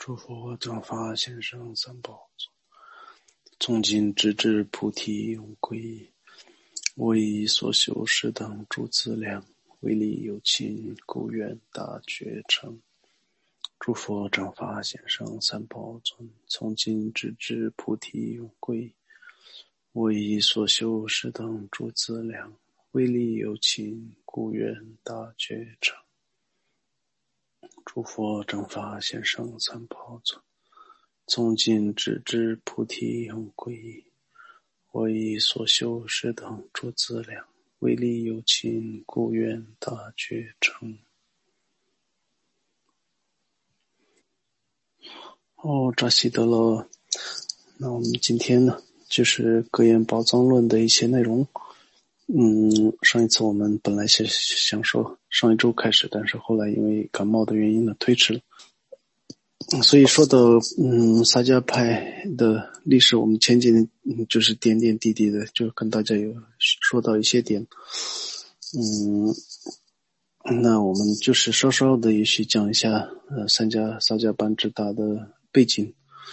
诸佛正法贤圣三宝，从今直至菩提永皈依。我以所修是等诸资粮，为利有情，故愿大觉成。诸佛正法贤圣三宝尊，从今直至菩提永皈依。我以所修是等诸资粮，为利有情，故愿大觉成。诸佛正法贤圣三宝尊，从今直至菩提永皈依。我以所修是等诸资粮，为利有情，故愿大觉成。扎西德勒，那我们今天呢，就是格言宝藏论的一些内容。上一次我们本来是想说上一周开始，但是后来因为感冒的原因呢推迟了。所以说到萨迦派的历史，我们前几年就是点点滴滴的就跟大家有说到一些点。那我们就是稍稍的也许讲一下萨迦班智达的背景。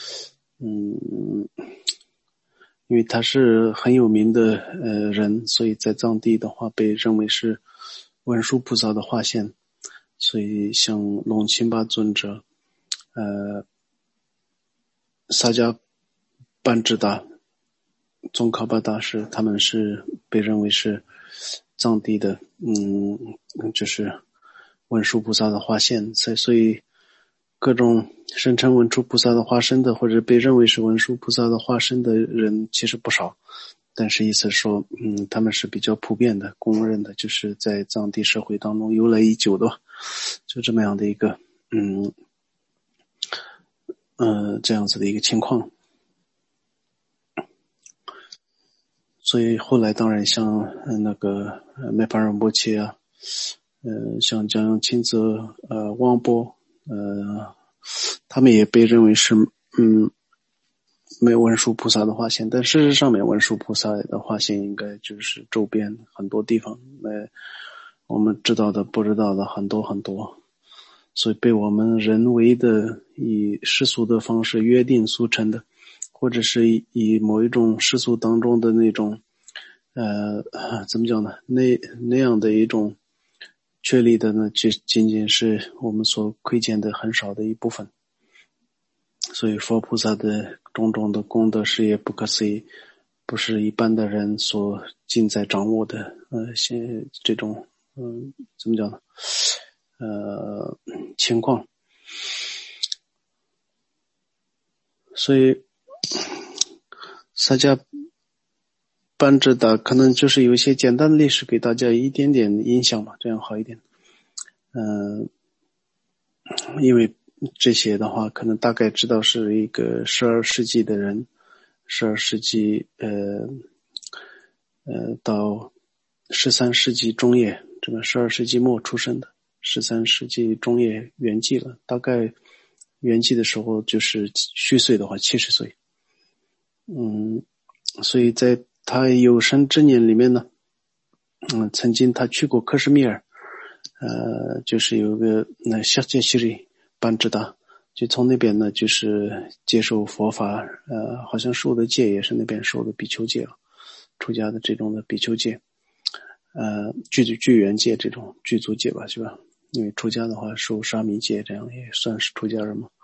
因为他是很有名的人，所以在藏地的话被认为是文殊菩萨的化现。所以像龙钦巴尊者、萨迦班智达、宗喀巴大师，他们是被认为是藏地的就是文殊菩萨的化现。所以各种声称文殊菩萨的化身的，或者被认为是文殊菩萨的化身的人其实不少，但是意思说他们是比较普遍的，公认的，就是在藏地社会当中由来已久的，就这么样的一个这样子的一个情况。所以后来当然像那个麦巴仁波切啊，像江阳钦泽、汪波，他们也被认为是没文殊菩萨的化现，但事实上面文殊菩萨的化现应该就是周边很多地方，我们知道的不知道的很多很多，所以被我们人为的以世俗的方式约定俗成的，或者是以某一种世俗当中的那种怎么讲呢，那样的一种确立的呢，就仅仅是我们所窥见的很少的一部分。所以佛菩萨的种种的功德事业不可思议，不是一般的人所尽在掌握的这种怎么讲呢情况。所以萨迦班智达可能就是有一些简单的历史给大家一点点印象吧，这样好一点。因为这些的话可能大概知道是一个12世纪的人，12世纪到13世纪中叶，这个12世纪末出生的，13世纪中叶圆寂了，大概圆寂的时候就是虚岁的话70岁。所以在他有生之年里面呢，曾经他去过克什米尔，就是有个夏杰西里班智达，就从那边呢就是接受佛法，好像受的戒也是那边受的比丘戒了，出家的这种的比丘戒，具缘戒这种具足戒吧，是吧？因为出家的话受沙弥戒，这样也算是出家人嘛。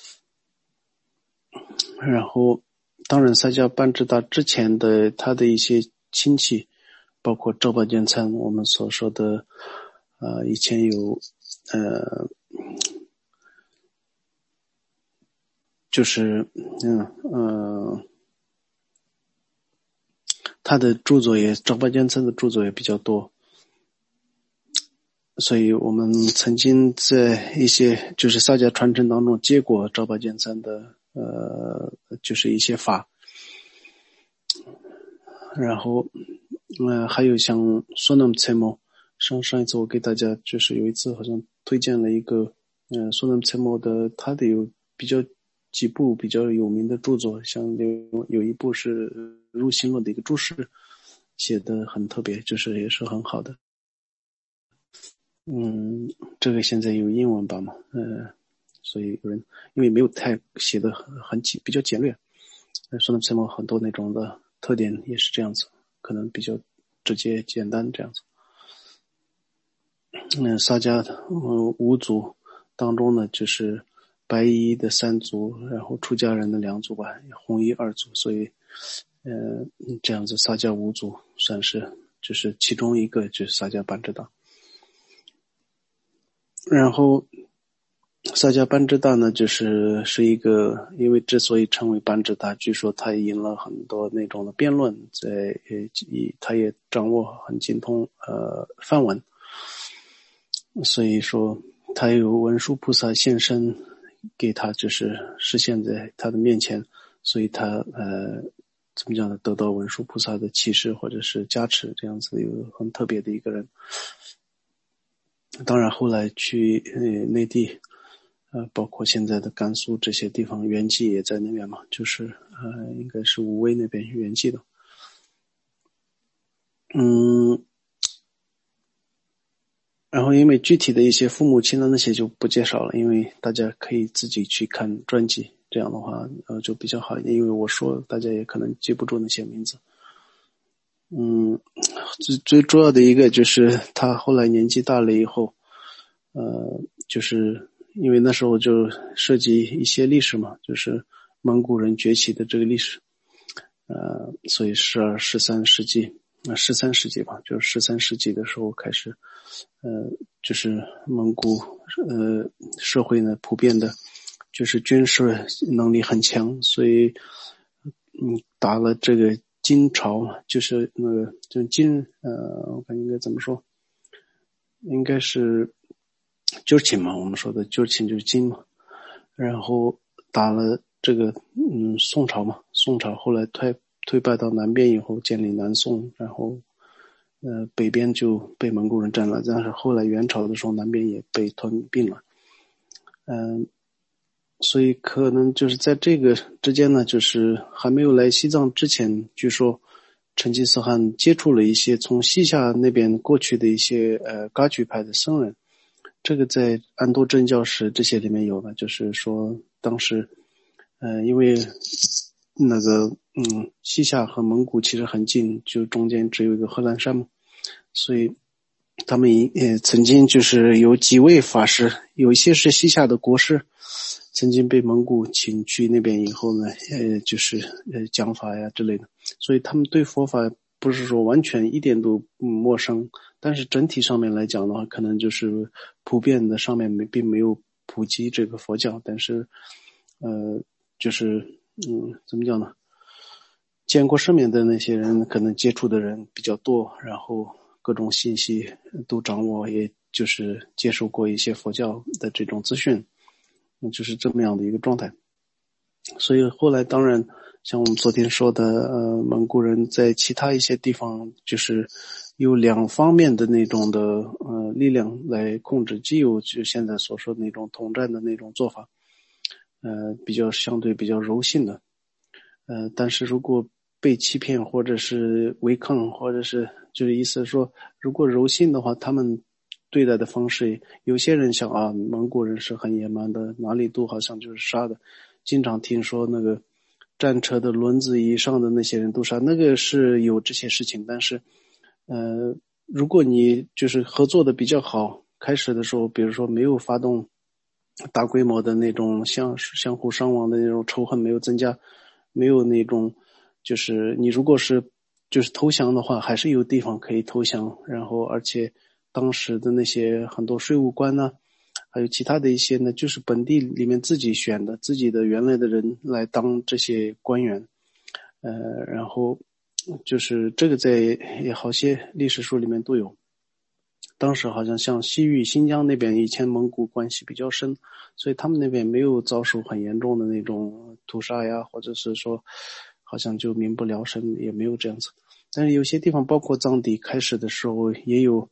然后当然萨迦班智达之前的他的一些亲戚，包括昭巴坚参，我们所说的以前有就是他的著作也昭巴坚参的著作也比较多，所以我们曾经在一些就是萨迦传承当中接过昭巴坚参的就是一些法。然后还有像索南切莫，上一次我给大家就是有一次好像推荐了一个索南切莫的，他的有几部比较有名的著作，像有一部是入心论的一个注释，写的很特别，就是也是很好的。这个现在有英文版嘛， 所以有人因为没有太写的比较简略，说的很多那种的特点也是这样子，可能比较直接简单这样子。萨迦五族当中呢，就是白衣的3族，然后出家人的2族吧，红衣2族，所以这样子萨迦五族算是就是其中一个就是萨迦班智达。然后萨迦班智达呢，是一个，因为之所以称为班智达，据说他赢了很多那种的辩论，他也掌握很精通梵文，所以说他有文殊菩萨现身给他，就是实现在他的面前，所以他怎么讲呢，得到文殊菩萨的启示或者是加持，这样子有很特别的一个人。当然后来去内地包括现在的甘肃这些地方，圆寂也在那边嘛，就是应该是武威那边圆寂的。然后因为具体的一些父母亲的那些就不介绍了，因为大家可以自己去看专辑，这样的话就比较好一点，因为我说大家也可能记不住那些名字。最主要的一个就是他后来年纪大了以后，就是因为那时候就涉及一些历史嘛，就是蒙古人崛起的这个历史，所以12、13世纪，13世纪吧，就是13世纪的时候开始，就是蒙古社会呢普遍的，就是军事能力很强，所以打了这个金朝，就是那个就金我看应该怎么说，应该是旧秦嘛，我们说的旧秦就是金嘛，然后打了这个宋朝嘛，宋朝后来退败到南边以后建立南宋，然后北边就被蒙古人占了，但是后来元朝的时候南边也被吞并了。所以可能就是在这个之间呢，就是还没有来西藏之前，据说成吉思汗接触了一些从西夏那边过去的一些噶举派的僧人，这个在安多真教史这些里面有的，就是说当时因为那个西夏和蒙古其实很近，就中间只有一个贺兰山嘛，所以他们也曾经就是有几位法师，有一些是西夏的国师，曾经被蒙古请去那边以后呢，就是讲法呀之类的，所以他们对佛法不是说完全一点都陌生，但是整体上面来讲的话，可能就是普遍的上面并没有普及这个佛教，但是就是怎么讲呢？见过世面的那些人，可能接触的人比较多，然后各种信息都掌握，也就是接受过一些佛教的这种资讯，就是这么样的一个状态。所以后来当然像我们昨天说的蒙古人在其他一些地方就是有2方面的那种的力量来控制，既有就现在所说的那种统战的那种做法，相对比较柔性的，但是如果被欺骗或者是违抗，或者是就是意思说如果柔性的话，他们对待的方式，有些人想蒙古人是很野蛮的，哪里都好像就是杀的，经常听说那个战车的轮子以上的那些人都杀，那个是有这些事情，但是如果你就是合作的比较好，开始的时候比如说没有发动大规模的那种相互伤亡的那种仇恨没有增加，没有那种就是你如果是就是投降的话，还是有地方可以投降，然后而且当时的那些很多税务官呢，还有其他的一些呢，就是本地里面自己选的自己的原来的人来当这些官员，然后就是这个在也好些历史书里面都有。当时好像像西域新疆那边以前蒙古关系比较深，所以他们那边没有遭受很严重的那种屠杀呀，或者是说好像就民不聊生，也没有这样子。但是有些地方包括藏地开始的时候也有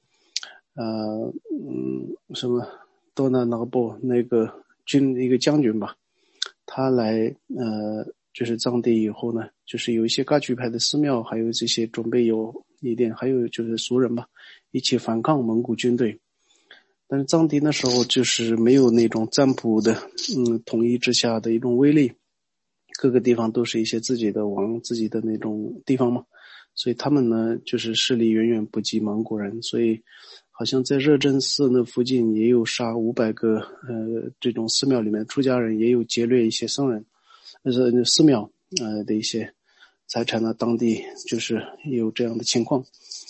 什么多纳那布那个一个将军吧，他来就是藏地以后呢，就是有一些噶举派的寺庙，还有这些准备有一点，还有就是俗人吧，一起反抗蒙古军队。 但是藏地那时候就是没有那种占卜的统一之下的一种威力，各个地方都是一些自己的王自己的那种地方嘛，所以他们呢就是势力远远不及蒙古人，所以好像在热真寺那附近也有杀500个这种寺庙里面出家人，也有劫掠一些僧人寺庙的一些财产呢，当地就是有这样的情况。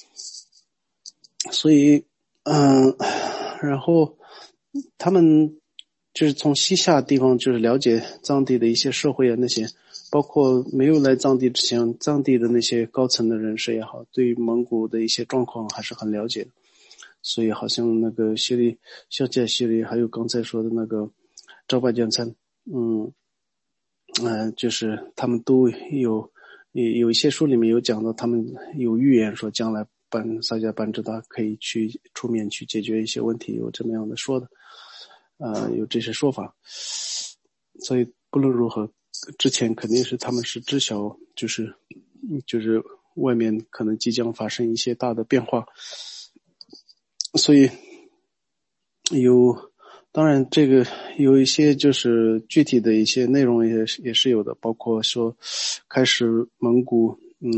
所以然后他们就是从西夏地方就是了解藏地的一些社会啊，那些包括没有来藏地之前，藏地的那些高层的人士也好，对于蒙古的一些状况还是很了解的。所以好像那个萧剑系列还有刚才说的那个赵拜建参就是他们都有一些书里面有讲到，他们有预言说将来萨迦班智达可以去出面去解决一些问题，有这么样的说的有这些说法。所以不论如何，之前肯定是他们是知晓就是外面可能即将发生一些大的变化，所以当然这个有一些就是具体的一些内容也是有的，包括说开始蒙古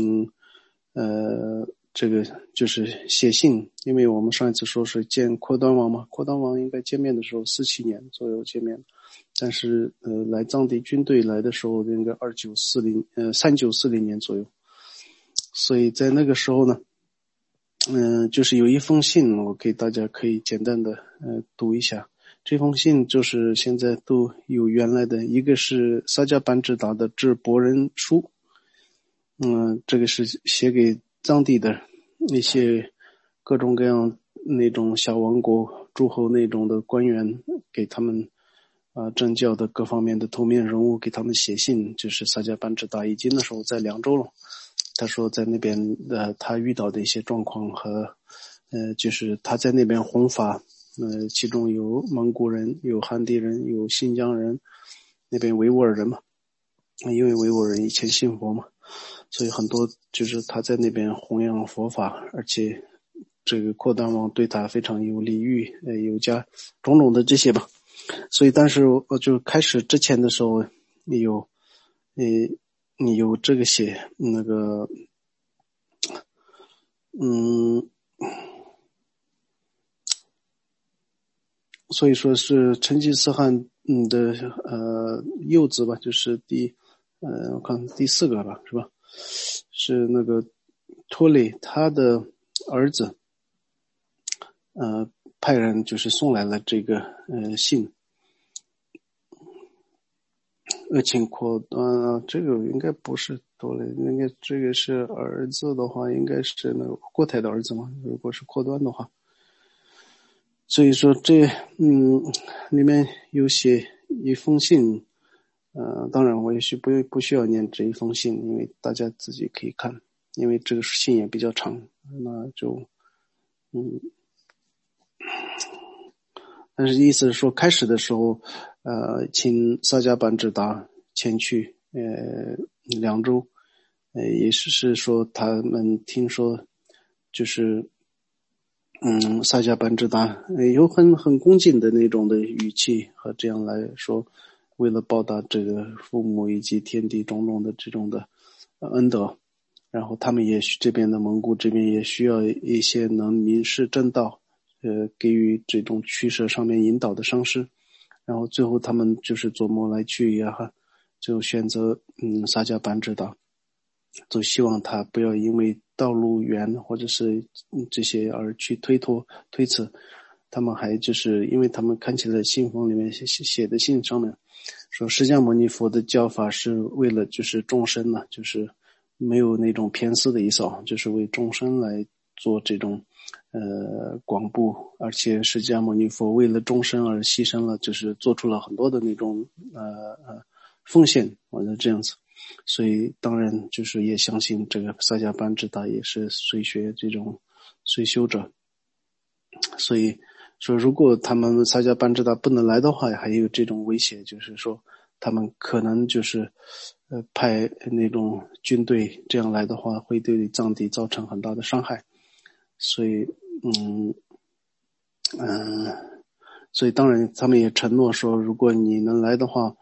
这个就是写信，因为我们上一次说是见阔端王嘛，阔端王应该见面的时候47年左右见面，但是来藏地军队来的时候应该3940年左右，所以在那个时候呢就是有一封信，我给大家可以简单的读一下。这封信就是现在都有原来的，一个是萨迦班智达的致博人书，这个是写给藏地的那些各种各样那种小王国诸侯那种的官员，给他们政教的各方面的头面人物给他们写信，就是萨迦班智达已经那时候在凉州了。他说在那边他遇到的一些状况和就是他在那边弘法，其中有蒙古人，有汉地人，有新疆人，那边维吾尔人嘛，因为维吾尔人以前信佛嘛，所以很多就是他在那边弘扬佛法，而且这个阔端王对他非常有礼遇，有加种种的这些吧。所以当时我就开始之前的时候你有这个写那个所以说是成吉思汗的幼子吧，就是我看第4个吧，是吧？是那个托雷他的儿子派人就是送来了这个信，请阔端这个应该不是托雷，应该这个是儿子的话，应该是那个郭台的儿子嘛，如果是阔端的话。所以说这里面有写一封信，当然我也许不需要念这一封信，因为大家自己可以看，因为这个信也比较长，那就但是意思是说开始的时候请萨迦班智达前去凉州，也是说他们听说就是萨迦班智达有很恭敬的那种的语气和这样来说，为了报答这个父母以及天地种种的这种的恩德，然后他们也这边的蒙古这边也需要一些能明示正道给予这种取舍上面引导的上师，然后最后他们就是琢磨来去也好，就选择萨迦班智达，就希望他不要因为道路远或者是这些而去推辞。他们还就是因为他们看起来信封里面写的信上面说释迦牟尼佛的教法是为了就是众生嘛，就是没有那种偏私的意思，就是为众生来做这种广布，而且释迦牟尼佛为了众生而牺牲了，就是做出了很多的那种奉献，或者这样子。所以当然就是也相信这个萨迦班智达也是随学这种随修者，所以说如果他们萨迦班智达不能来的话，还有这种威胁，就是说他们可能就是派那种军队这样来的话，会对藏地造成很大的伤害。所以所以当然他们也承诺说，如果你能来的话，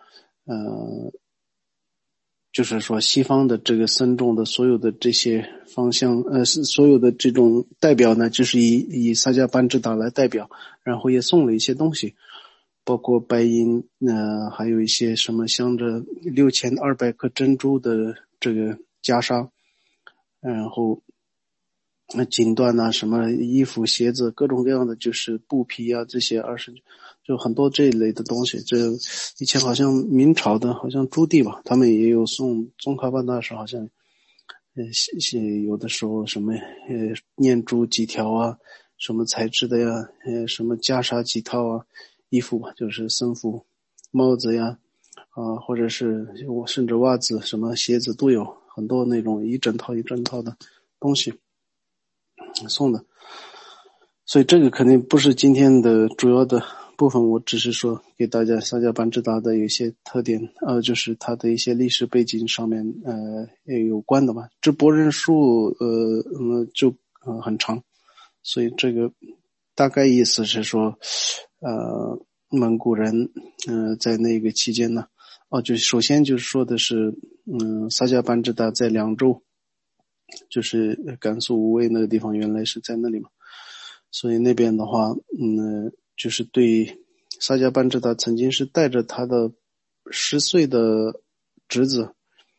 就是说西方的这个僧众的所有的这些方向，所有的这种代表呢，就是以萨迦班智达来代表，然后也送了一些东西，包括白银，还有一些什么镶着6200颗珍珠的这个袈裟，然后锦缎啊，什么衣服、鞋子，各种各样的就是布皮啊，这些就很多这一类的东西。这以前好像明朝的，好像朱棣吧，他们也有送宗喀巴大师，好像有的时候什么念珠几条啊，什么材质的呀，什么袈裟几套啊，衣服吧，就是僧服，帽子呀，或者是甚至袜子、什么鞋子都有，很多那种一整套一整套的东西送的。所以这个肯定不是今天的主要的部分，我只是说给大家萨迦班智达的有些特点，就是它的一些历史背景上面也有关的吧。这博人数就很长，所以这个大概意思是说蒙古人在那个期间呢，就首先就是说的是萨迦班智达在凉州，就是甘肃无畏那个地方，原来是在那里嘛。所以那边的话就是对萨迦班智达曾经是带着他的10岁的侄子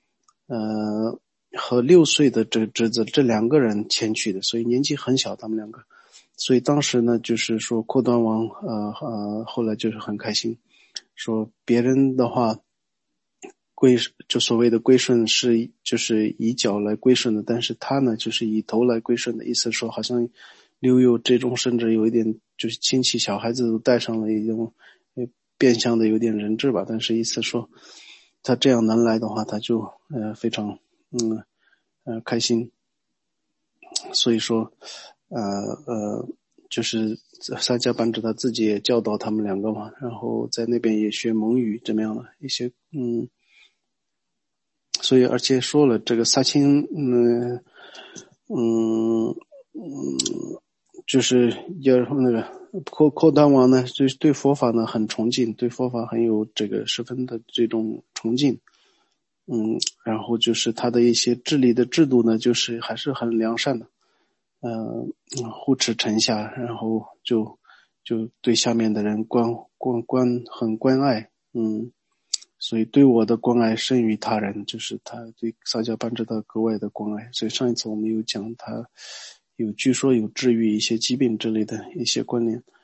和6岁的这个侄子，这2个人前去的，所以年纪很小，他们2个。所以当时呢，就是说阔端王后来就是很开心，说别人的话就所谓的归顺是就是以脚来归顺的，但是他呢就是以头来归顺的，意思说好像留有这种甚至有一点就是亲戚小孩子都带上了一种变相的有点人质吧，但是意思说他这样能来的话，他就非常开心。所以说就是萨迦班智达自己也教导他们2个嘛，然后在那边也学蒙语这么样的一些所以而且说了这个萨钦就是要那个阔端王呢，就是对佛法呢很崇敬，对佛法很有这个十分的这种崇敬。然后就是他的一些治理的制度呢，就是还是很良善的，护持臣下，然后就对下面的人很关爱，所以对我的关爱胜于他人，就是他对萨迦班智达格外的关爱。所以上一次我们有讲他据说有治愈一些疾病之类的一些关联。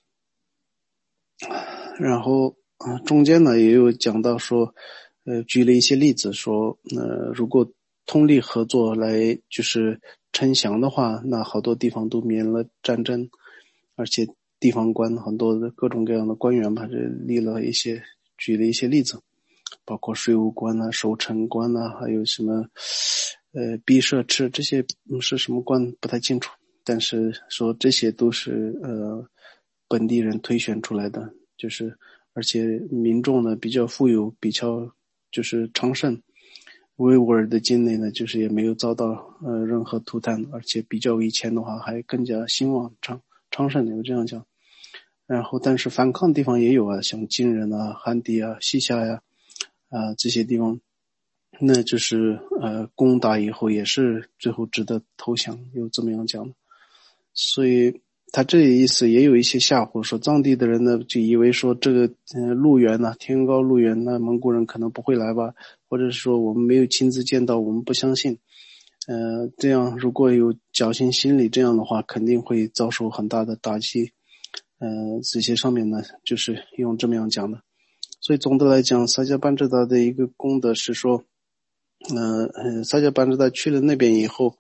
然后中间呢也有讲到说举了一些例子说如果通力合作来就是称降的话，那好多地方都免了战争，而且地方官很多的各种各样的官员吧，这举了一些例子，包括税务官啊、守城官啊，还有什么毕设制，这些是什么官不太清楚，但是说这些都是本地人推选出来的，就是而且民众呢比较富有，比较就是昌盛，维吾尔的境内呢就是也没有遭到任何涂炭，而且比较以前的话还更加兴旺昌盛，有这样讲。然后但是反抗地方也有啊，像金人啊、汉地啊、西夏呀这些地方，那就是攻打以后也是最后只得投降，有这么样讲的。所以他这意思也有一些吓唬，说藏地的人呢就以为说这个路源呢，天高路远，那蒙古人可能不会来吧，或者是说我们没有亲自见到，我们不相信。这样如果有侥幸心理，这样的话肯定会遭受很大的打击。这些上面呢就是用这么样讲的。所以总的来讲，萨迦班智达的一个功德是说萨迦班智达去了那边以后，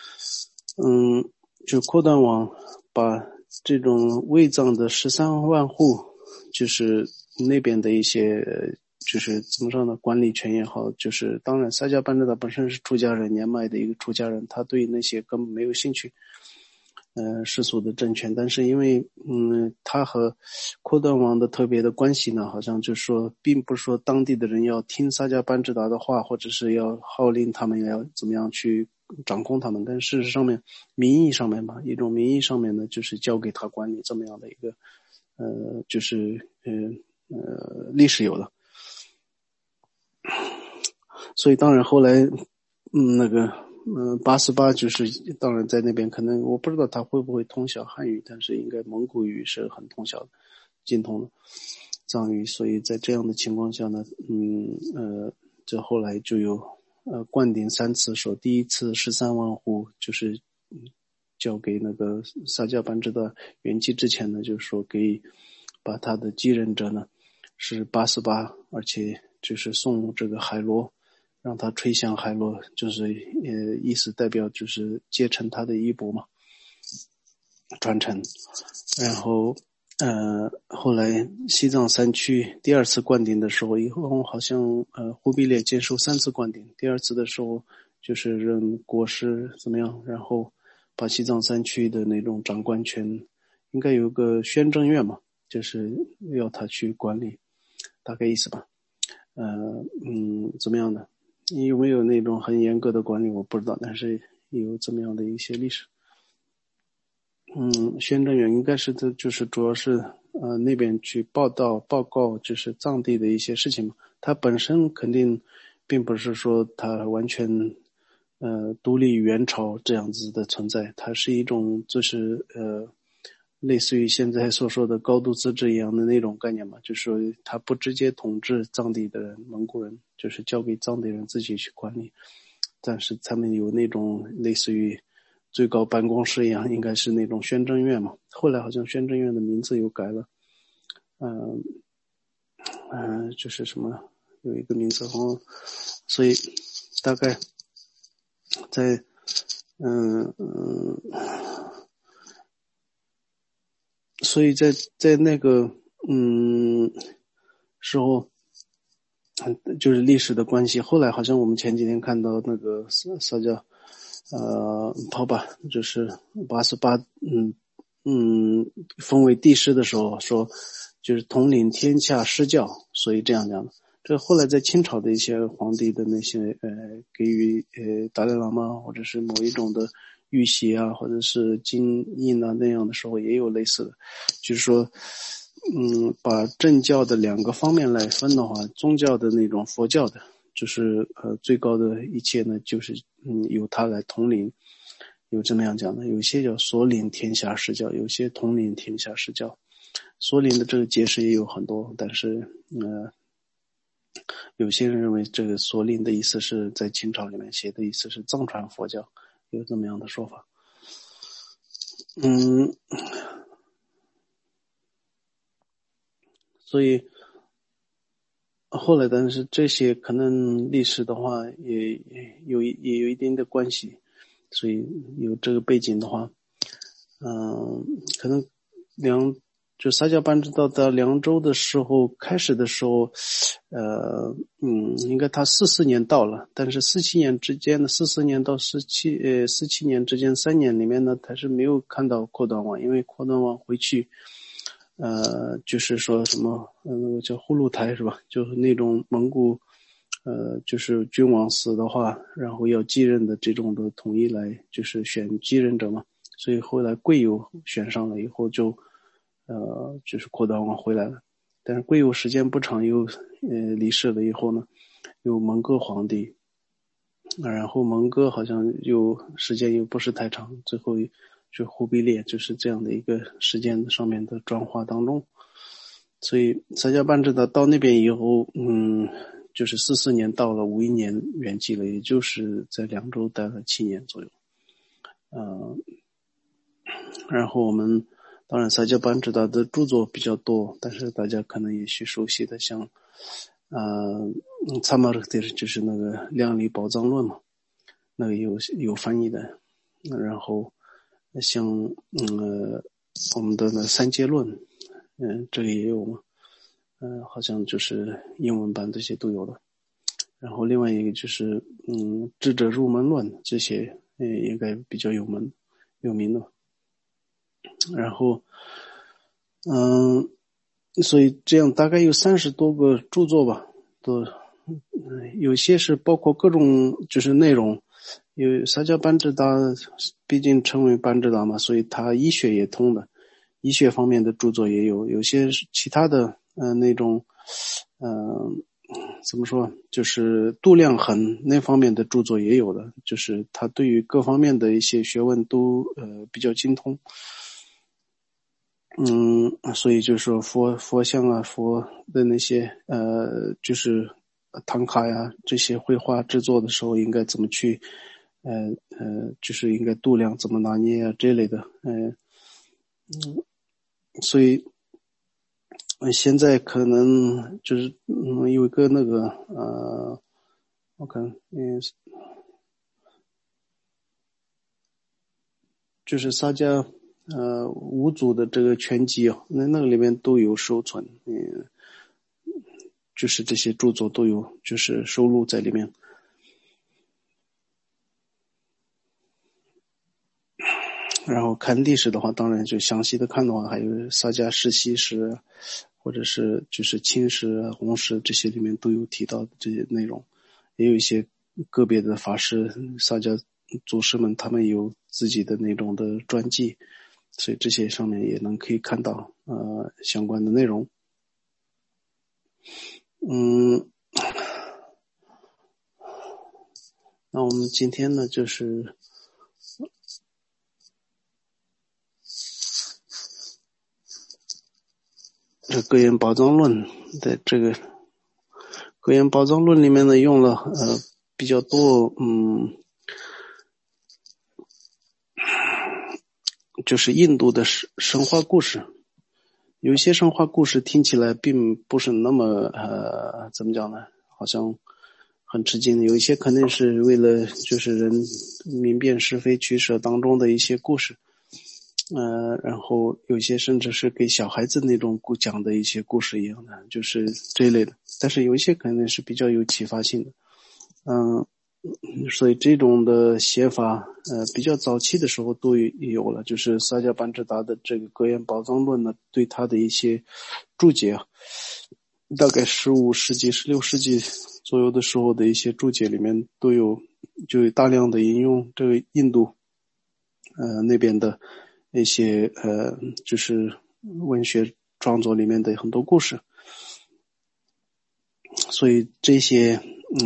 就阔端王把这种卫藏的13万户，就是那边的一些就是怎么说呢，管理权也好，就是当然萨迦班智达本身是出家人，年迈的一个出家人，他对那些根本没有兴趣世俗的政权，但是因为他和阔端王的特别的关系呢，好像就是说并不是说当地的人要听萨迦班智达的话，或者是要号令他们要怎么样去掌控他们，但事实上面名义上面吧，一种名义上面呢就是交给他管理这么样的一个就是历史有的。所以当然后来88就是当然在那边可能我不知道他会不会通晓汉语，但是应该蒙古语是很通晓的，精通的藏语。所以在这样的情况下呢，这后来就有灌顶3次，说第一次13万户就是交给那个萨迦班智达圆寂之前呢，就是说给把他的继任者呢是88，而且就是送这个海螺，让他吹响海螺，就是意思代表就是接承他的衣钵嘛，传承。然后后来西藏山区第2次灌顶的时候，以后好像忽必烈接受3次灌顶，第2次的时候就是任国师怎么样，然后把西藏山区的那种掌管权应该有个宣政院嘛，就是要他去管理，大概意思吧。怎么样的？有没有那种很严格的管理我不知道，但是有这么样的一些历史。宣政院应该是就是主要是那边去报告就是藏地的一些事情嘛。它本身肯定并不是说它完全独立元朝这样子的存在，它是一种就是类似于现在所说的高度自治一样的那种概念嘛，就是说它不直接统治藏地的人，蒙古人就是交给藏地人自己去管理，但是他们有那种类似于最高办公室一样，应该是那种宣政院嘛。后来好像宣政院的名字又改了，就是什么有一个名字，所以大概在所以在那个时候，就是历史的关系。后来好像我们前几天看到那个萨迦跑吧，就是88封为帝师的时候说，就是统领天下施教，所以这样讲的。这后来在清朝的一些皇帝的那些给予达赖喇嘛或者是某一种的玉玺啊，或者是金印啊那样的时候也有类似的，就是说把政教的2个方面来分的话，宗教的那种佛教的就是最高的一切呢就是由他来统领，有这么样讲的。有些叫所领天下施教，有些统领天下施教。所领的这个解释也有很多，但是有些人认为这个所领的意思是在清朝里面写的意思是藏传佛教，有这么样的说法。所以后来但是这些可能历史的话也有一定的关系，所以有这个背景的话可能就萨迦班智达到凉州的时候，开始的时候应该他44年到了，但是47年之间的44年到47年之间3年里面呢，他是没有看到阔端王，因为阔端王回去就是说什么那个叫呼噜台是吧，就是那种蒙古就是君王死的话，然后要继任的这种的统一来就是选继任者嘛，所以后来贵由选上了以后就是阔端王回来了，但是贵由时间不长又离世了以后呢，有蒙哥皇帝，然后蒙哥好像时间又不是太长，最后就忽必烈，就是这样的一个时间上面的转化当中。所以萨迦班智达到那边以后就是44年到了51年圆寂了，也就是在凉州待了7年左右。然后我们当然萨迦班智达的著作比较多，但是大家可能也许熟悉的像参马尔蒂就是那个量理宝藏论嘛，那个有翻译的。然后像我们的那三阶论这个也有嘛，好像就是英文版这些都有的。然后另外一个就是智者入门论，这些应该比较有名的。然后所以这样大概有30多个著作吧，都有些是包括各种就是内容。有萨迦班智达毕竟称为班智达嘛，所以他医学也通的， 医学方面的著作也有，有些其他的那种怎么说，就是度量衡那方面的著作也有的，就是他对于各方面的一些学问都比较精通。所以就是说佛像啊，佛的那些就是唐卡呀这些绘画制作的时候应该怎么去就是应该度量怎么拿捏啊这类的所以现在可能就是有一个那个我看就是萨迦五祖的这个全集啊，那个里面都有收存，就是这些著作都有就是收录在里面。然后看历史的话，当然就详细的看的话，还有萨迦世袭史，或者是就是清史、红史这些里面都有提到的这些内容，也有一些个别的法师、萨迦祖师们，他们有自己的那种的传记，所以这些上面也能可以看到相关的内容。那我们今天呢就是这格言宝藏论的这个格言宝藏论里面呢用了比较多就是印度的神话故事，有一些神话故事听起来并不是那么怎么讲呢，好像很吃惊，有一些肯定是为了就是人明辨是非取舍当中的一些故事，然后有些甚至是给小孩子那种讲的一些故事一样的，就是这一类的，但是有一些可能是比较有启发性的，所以这种的写法比较早期的时候都有了，就是萨迦班智达的这个格言宝藏论呢，对他的一些注解大概15世纪16世纪左右的时候的一些注解里面都有，就有大量的引用这个印度那边的一些就是文学创作里面的很多故事，所以这些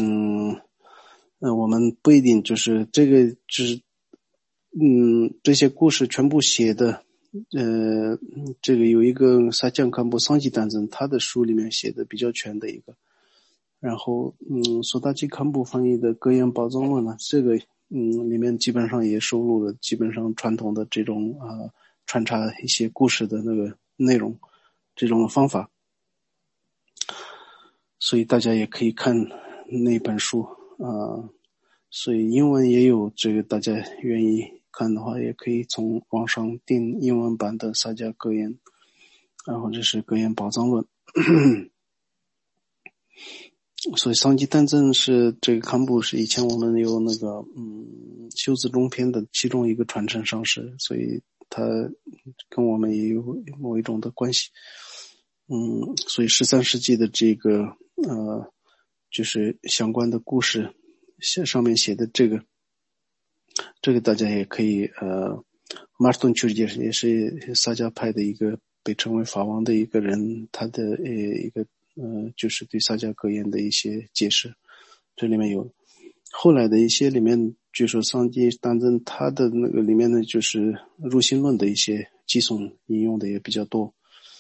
我们不一定就是这个就是这些故事全部写的这个有一个萨江堪布桑吉丹增他的书里面写的比较全的一个，然后索达基堪布翻译的格言宝藏论呢，这个里面基本上也收录了基本上传统的这种穿插一些故事的那个内容这种方法，所以大家也可以看那本书所以英文也有这个，大家愿意看的话也可以从网上订英文版的萨迦格言或者是格言宝藏论所以桑基丹增是这个堪布是以前我们有那个修字中篇的其中一个传承上师，所以他跟我们也有某一种的关系所以13世纪的这个就是相关的故事上面写的这个大家也可以马尔顿丘也是萨迦派的一个被称为法王的一个人，他的一个就是对萨迦格言的一些解释，这里面有后来的一些里面据说桑基丹增他的那个里面呢就是入心论的一些寄送引用的也比较多。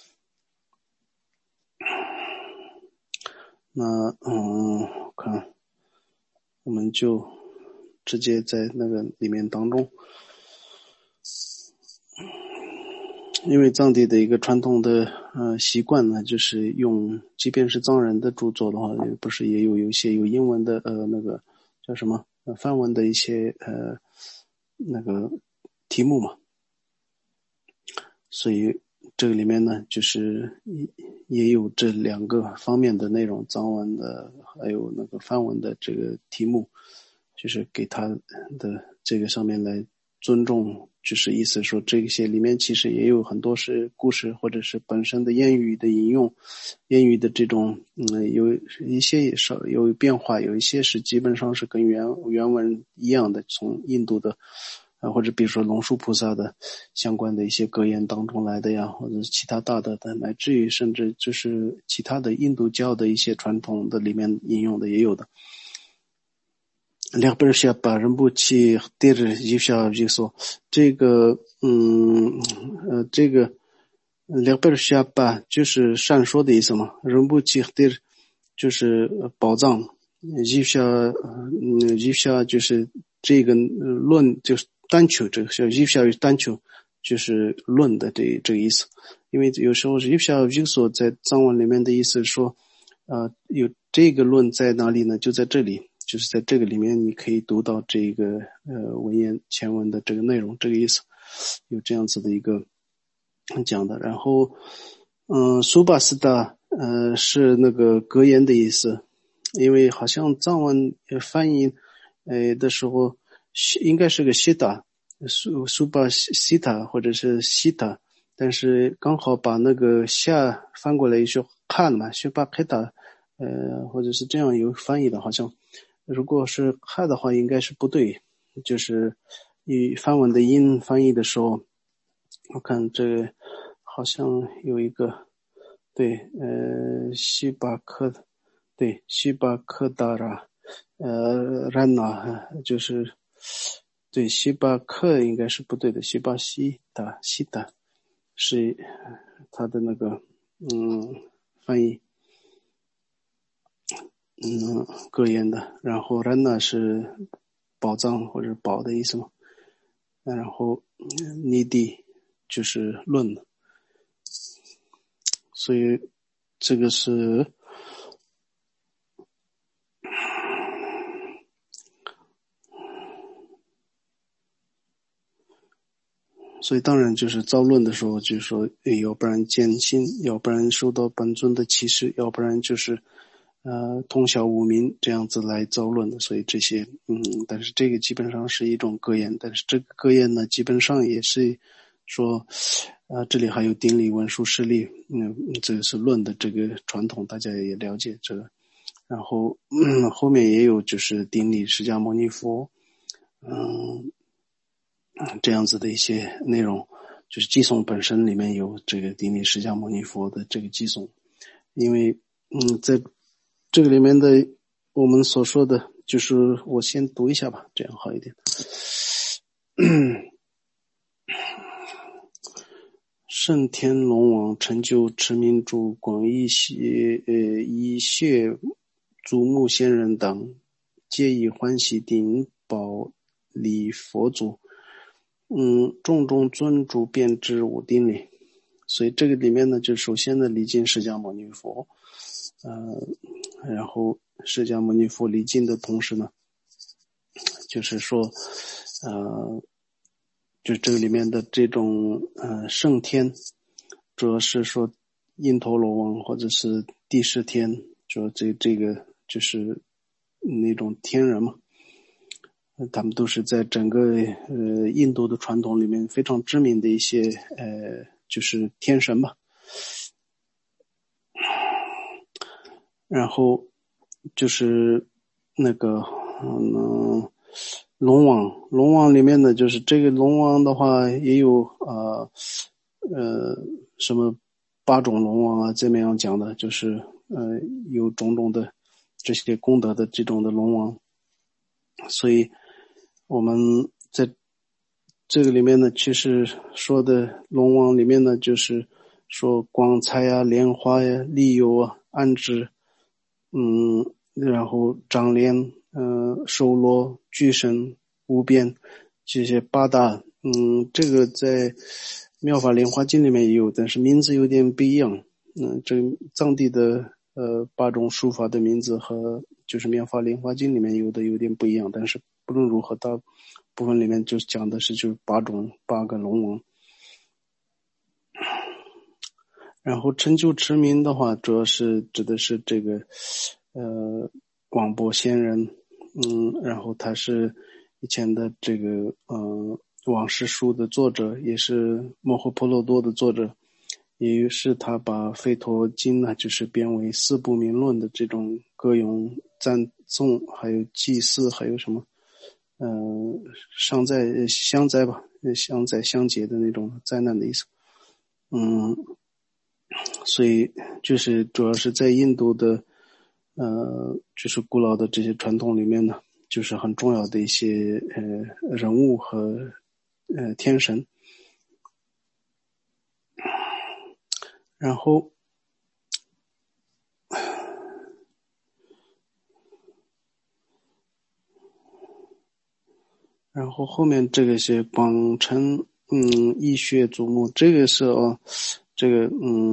那看我们就直接在那个里面当中，因为藏地的一个传统的习惯呢，就是用即便是藏人的著作的话，不是也有一些有英文的那个叫什么梵文的一些那个题目嘛，所以这个里面呢就是也有这两个方面的内容，藏文的还有那个梵文的这个题目，就是给他的这个上面来尊重，就是意思说这些里面其实也有很多是故事或者是本身的谚语的引用，谚语的这种有一些也少有变化，有一些是基本上是跟原文一样的，从印度的或者比如说龙树菩萨的相关的一些格言当中来的呀，或者是其他大的，乃至于甚至就是其他的印度教的一些传统的里面引用的也有的。两本下把人不起对着一下就说这个这个两本下把就是闪烁的意思嘛，人不起对就是宝藏，一下就是这个论就是单求，这个一下单求就是论的这个意思。因为有时候一下就说在藏文里面的意思说有这个论在哪里呢？就在这里，就是在这个里面你可以读到这个文言前文的这个内容，这个意思有这样子的一个讲的。然后苏巴斯达是那个格言的意思，因为好像藏文翻译的时候应该是个西达苏巴西塔或者是西塔，但是刚好把那个下翻过来就看嘛，西巴佩塔或者是这样有翻译的，好像如果是看的话应该是不对，就是以梵文的音翻译的时候，我看这好像有一个对西巴克对西巴克达拉然纳就是对西巴克应该是不对的，西巴西达是他的那个翻译格言的。然后然纳是宝藏或者宝的意思嘛，然后尼地就是论的，所以这个是所以当然就是造论的时候就是说要不然艰辛，要不然受到本尊的歧视，要不然就是通晓无名这样子来造论的。所以这些但是这个基本上是一种格言，但是这个格言呢基本上也是说这里还有顶礼文殊师利这个是论的这个传统，大家也了解这个。然后后面也有就是顶礼释迦牟尼佛这样子的一些内容，就是偈颂本身里面有这个顶礼释迦牟尼佛的这个偈颂。因为在这个里面的我们所说的就是我先读一下吧，这样好一点。圣天龙王成就持明珠广一切祖母仙人等皆以欢喜顶宝礼佛祖众中尊主遍知五顶礼。所以这个里面呢就首先呢礼敬释迦牟尼佛然后释迦牟尼佛礼敬的同时呢就是说就这个里面的这种圣天，主要是说因陀罗王或者是帝释天，主要这个就是那种天人嘛，他们都是在整个印度的传统里面非常知名的一些就是天神吧。然后就是那个龙王里面呢，就是这个龙王的话也有什么8种龙王啊，这么样讲的，就是有种种的这些功德的这种的龙王。所以我们在这个里面呢，其实说的龙王里面呢，就是说光彩啊、莲花呀、利友啊、安置然后长莲收罗巨神无边这些8大这个在妙法莲华经里面也有，但是名字有点不一样这个藏地的8种书法的名字和就是妙法莲华经里面有的有点不一样，但是不论如何大部分里面就讲的是就是8个龙王。然后成就持明的话主要是指的是这个广博仙人然后他是以前的这个往事书的作者，也是摩诃婆罗多的作者，也是他把吠陀经呢就是编为4部名论的这种歌咏赞颂还有祭祀还有什么相灾吧，相灾相劫的那种灾难的意思。所以就是主要是在印度的就是古老的这些传统里面呢，就是很重要的一些人物和天神。然后后面这个是广成羿血祖母，这个是这个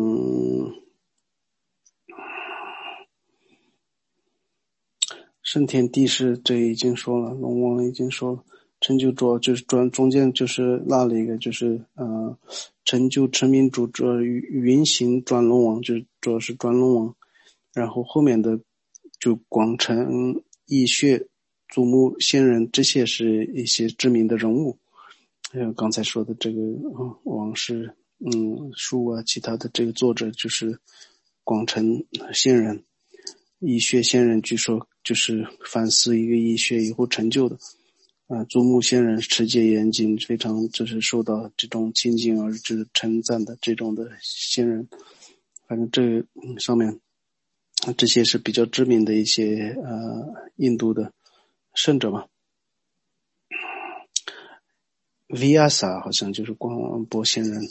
圣天帝释这已经说了，龙王已经说了，成就主就是中间就是落了一个，就是成就成名主这云行转龙王，就是主要是转龙王，然后后面的就广成羿血祖母仙人，这些是一些知名的人物，还有刚才说的这个王氏书啊，其他的这个作者就是广成仙人。羿血仙人据说就是反思一个羿血以后成就的祖母仙人持戒严谨，非常就是受到这种亲近而就是称赞的这种的仙人。反正这上面这些是比较知名的一些印度的圣者嘛。Vyasa 好像就是广波仙人。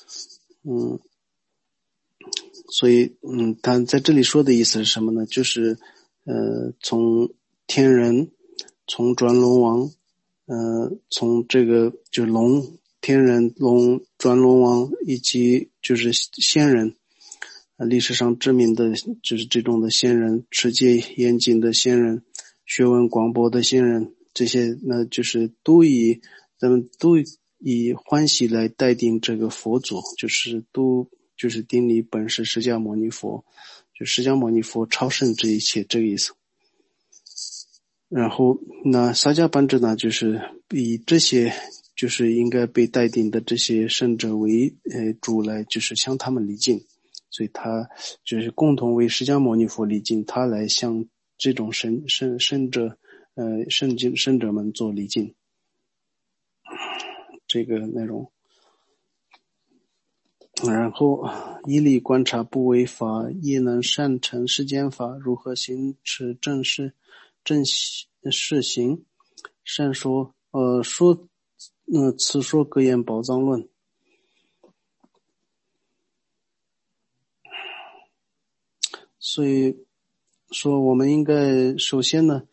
所以他在这里说的意思是什么呢？就是从天人，从转龙王，从这个就是龙天人龙转龙王以及就是仙人，历史上知名的就是这种的仙人，持戒严谨的仙人，学问广博的仙人，这些呢就是咱们都以欢喜来待定这个佛祖，就是定力本是释迦牟尼佛，就释迦牟尼佛超胜这一切，这个意思。然后那萨迦班智呢，就是以这些就是应该被待定的这些圣者为主来，就是向他们礼敬，所以他就是共同为释迦牟尼佛礼敬，他来向这种圣者圣者们做礼敬。这个内容。然后依例观察不违法，亦能善成世间法，如何行持正事行？善说此说格言宝藏论。所以说我们应该首先呢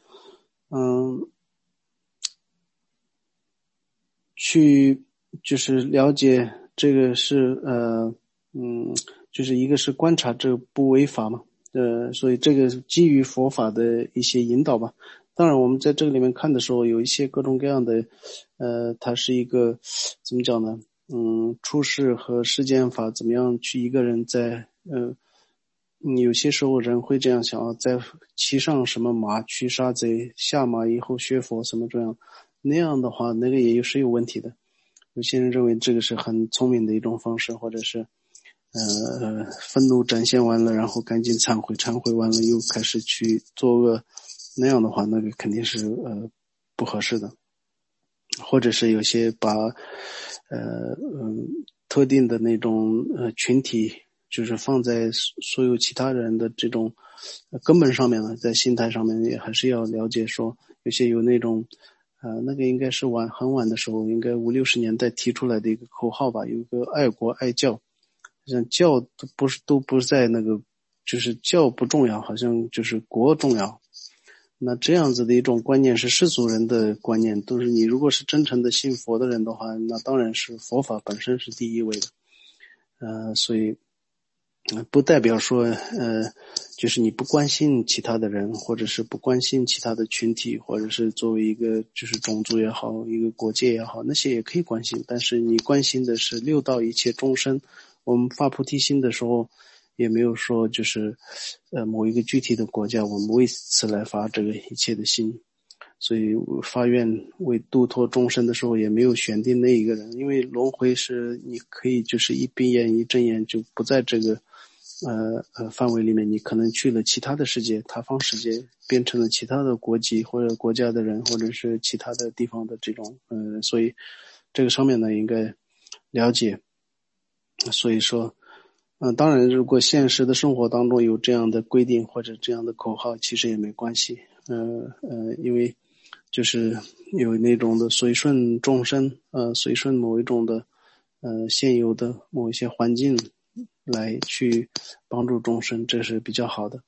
去就是了解这个是就是一个是观察这个不违法嘛，所以这个基于佛法的一些引导吧。当然我们在这个里面看的时候，有一些各种各样的它是一个怎么讲呢？出世和世间法怎么样去一个人在有些时候人会这样想在骑上什么马去杀贼，下马以后学佛什么这样，那样的话那个也是有问题的。有些人认为这个是很聪明的一种方式，或者是愤怒展现完了，然后赶紧忏悔完了又开始去作恶，那样的话那个肯定是不合适的。或者是有些把特定的那种群体就是放在所有其他人的这种根本上面呢，在心态上面也还是要了解说，有些有那种那个应该是很晚的时候，应该50、60年代提出来的一个口号吧，有一个爱国爱教，像教都不是在那个，就是教不重要，好像就是国重要。那这样子的一种观念是世俗人的观念，都是你如果是真诚的信佛的人的话，那当然是佛法本身是第一位的。所以不代表说就是你不关心其他的人，或者是不关心其他的群体，或者是作为一个就是种族也好，一个国界也好，那些也可以关心，但是你关心的是六道一切众生。我们发菩提心的时候也没有说就是某一个具体的国家我们为此来发这个一切的心，所以发愿为度脱众生的时候也没有选定那一个人，因为轮回是你可以就是一闭眼一睁眼就不在这个范围里面，你可能去了其他的世界，他方世界，变成了其他的国籍或者国家的人，或者是其他的地方的这种所以这个上面呢应该了解。所以说当然如果现实的生活当中有这样的规定或者这样的口号，其实也没关系。因为就是有那种的随顺众生，随顺某一种的现有的某一些环境来去帮助众生，这是比较好的。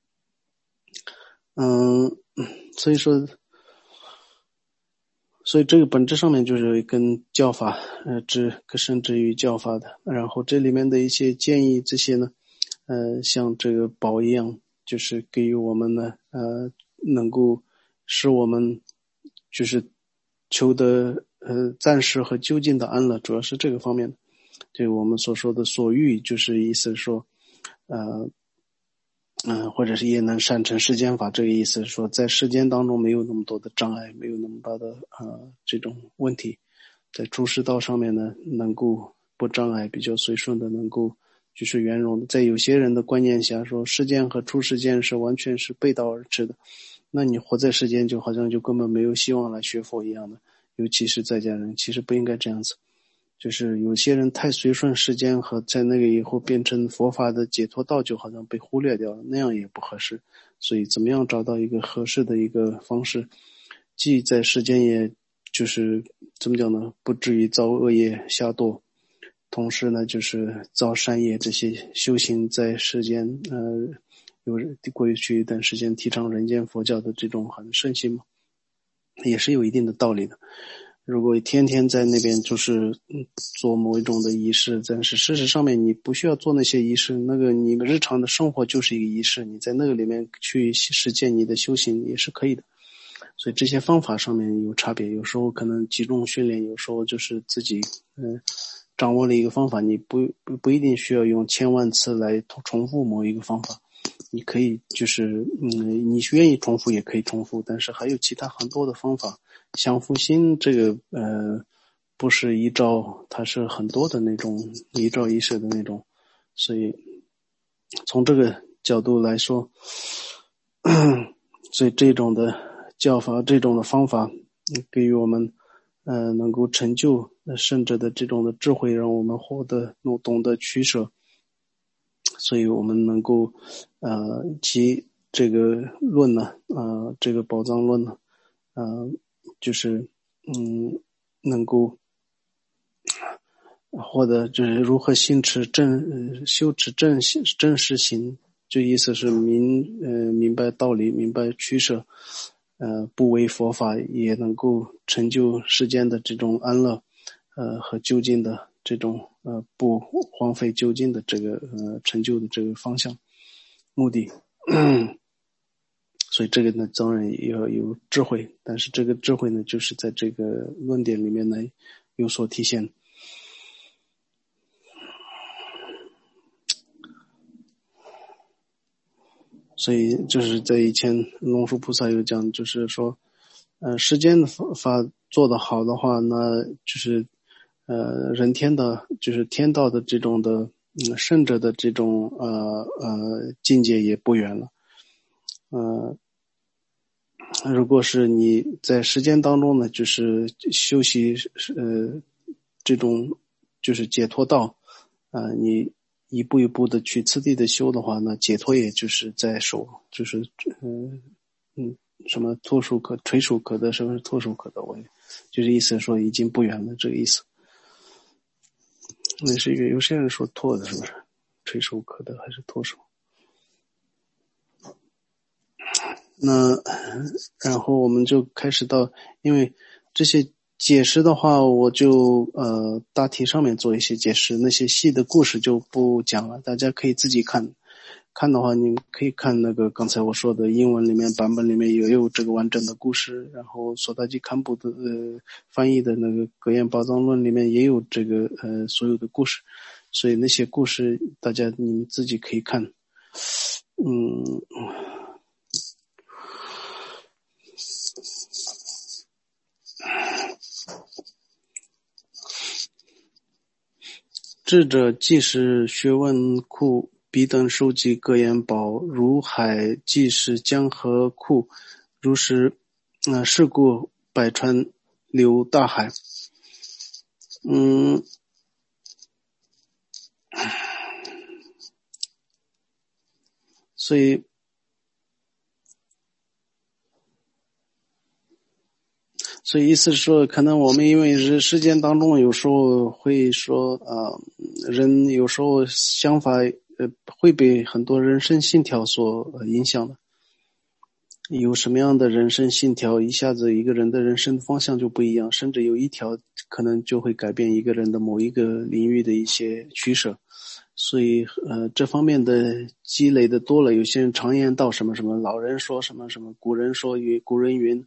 所以这个本质上面就是跟教法甚至于教法的。然后这里面的一些建议，这些呢像这个宝一样，就是给予我们呢能够使我们就是求得暂时和究竟的安乐，主要是这个方面的。这个我们所说的所欲，就是意思说或者是也能善成世间法，这个意思是说在世间当中没有那么多的障碍，没有那么大的这种问题，在诸世道上面呢能够不障碍，比较随顺的能够就是圆融的。在有些人的观念下说世间和出世间是完全是背道而驰的，那你活在世间就好像就根本没有希望来学佛一样的，尤其是在家人，其实不应该这样子。就是有些人太随顺世间和在那个以后变成佛法的解脱道，就好像被忽略掉了，那样也不合适。所以怎么样找到一个合适的一个方式，既在世间也就是怎么讲呢，不至于造恶业下堕，同时呢就是造善业，这些修行在世间有过去一段时间提倡人间佛教的这种很盛行嘛，也是有一定的道理的。如果天天在那边就是做某一种的仪式，但是事实上面你不需要做那些仪式，那个你日常的生活就是一个仪式，你在那个里面去实践你的修行也是可以的。所以这些方法上面有差别，有时候可能集中训练，有时候就是自己掌握了一个方法，你不一定需要用千万次来重复某一个方法，你可以就是你愿意重复也可以重复，但是还有其他很多的方法。降伏心这个不是一招，它是很多的那种一招一式的那种，所以从这个角度来说，所以这种的教法，这种的方法给予我们能够成就圣者的这种的智慧，让我们懂得取舍，所以我们能够其这个论呢这个宝藏论呢就是能够获得就是如何修持正实行，这意思是明白道理，明白取舍，不为佛法，也能够成就世间的这种安乐，和究竟的这种不荒废究竟的这个成就的这个方向目的。所以这个呢当然也要有智慧，但是这个智慧呢就是在这个论点里面呢有所体现。所以就是在以前龙树菩萨有讲，就是说世间的法做得好的话，那就是人天的就是天道的这种的圣者的这种境界也不远了。如果是你在时间当中呢，就是修习这种就是解脱道你一步一步的去次第的修的话，那解脱也就是在手，就是什么垂手可得，什么是唾手可得，我就是意思说已经不远了，这个意思。那是一个有些人说唾的，是不是垂手可得还是唾手？那然后我们就开始到，因为这些解释的话，我就大体上面做一些解释，那些细的故事就不讲了，大家可以自己看。看的话，你们可以看那个刚才我说的英文里面版本里面也有这个完整的故事，然后索达基堪布的翻译的那个格言宝藏论里面也有这个所有的故事，所以那些故事大家你们自己可以看。智者即使学问彼等收集格言宝，如海即是江河库，如是是故百川流大海。所以意思是说，可能我们因为实践当中有时候会说人有时候想法会被很多人生信条所影响的。有什么样的人生信条，一下子一个人的人生方向就不一样，甚至有一条可能就会改变一个人的某一个领域的一些取舍。所以这方面的积累的多了，有些人常言道什么什么，老人说什么什么，古人说古人云，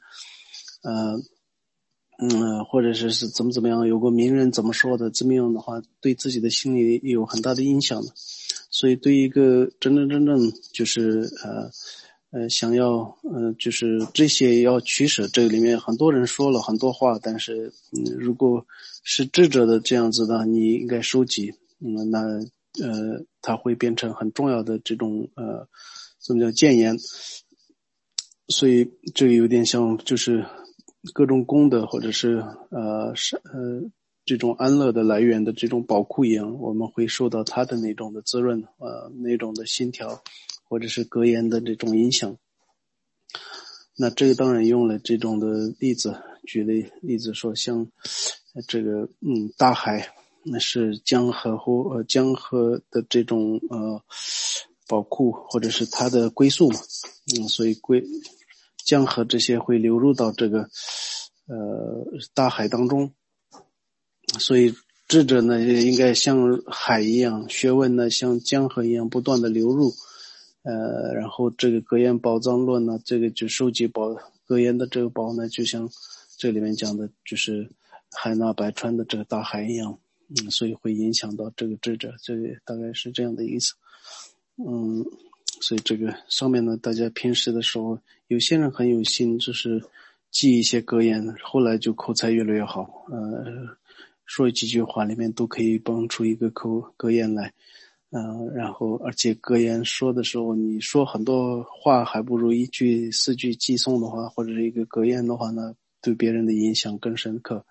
或者是怎么样，有个名人怎么说的，这么样的话，对自己的心理有很大的影响的。所以对一个真正就是想要就是这些要取舍，这个里面很多人说了很多话，但是如果是智者的这样子的，你应该收集，那它会变成很重要的这种怎么叫谏言。所以这个有点像就是各种功德或者是这种安乐的来源的这种宝库一样，我们会受到它的那种的滋润那种的信条或者是格言的这种影响。那这个当然用了这种的例子，举例子说，像这个大海，那是江河的这种宝库或者是它的归宿嘛，所以江河这些会流入到这个大海当中。所以智者呢应该像海一样，学问呢像江河一样不断的流入，然后这个格言宝藏论呢，这个就收集格言的这个宝呢，就像这里面讲的就是海纳百川的这个大海一样，所以会影响到这个智者，这个大概是这样的意思。所以这个上面呢，大家平时的时候，有些人很有心，就是记一些格言，后来就口才越来越好，说几句话里面都可以蹦出一个格言来，然后而且格言说的时候，你说很多话还不如一句四句寄送的话，或者是一个格言的话呢，对别人的影响更深刻。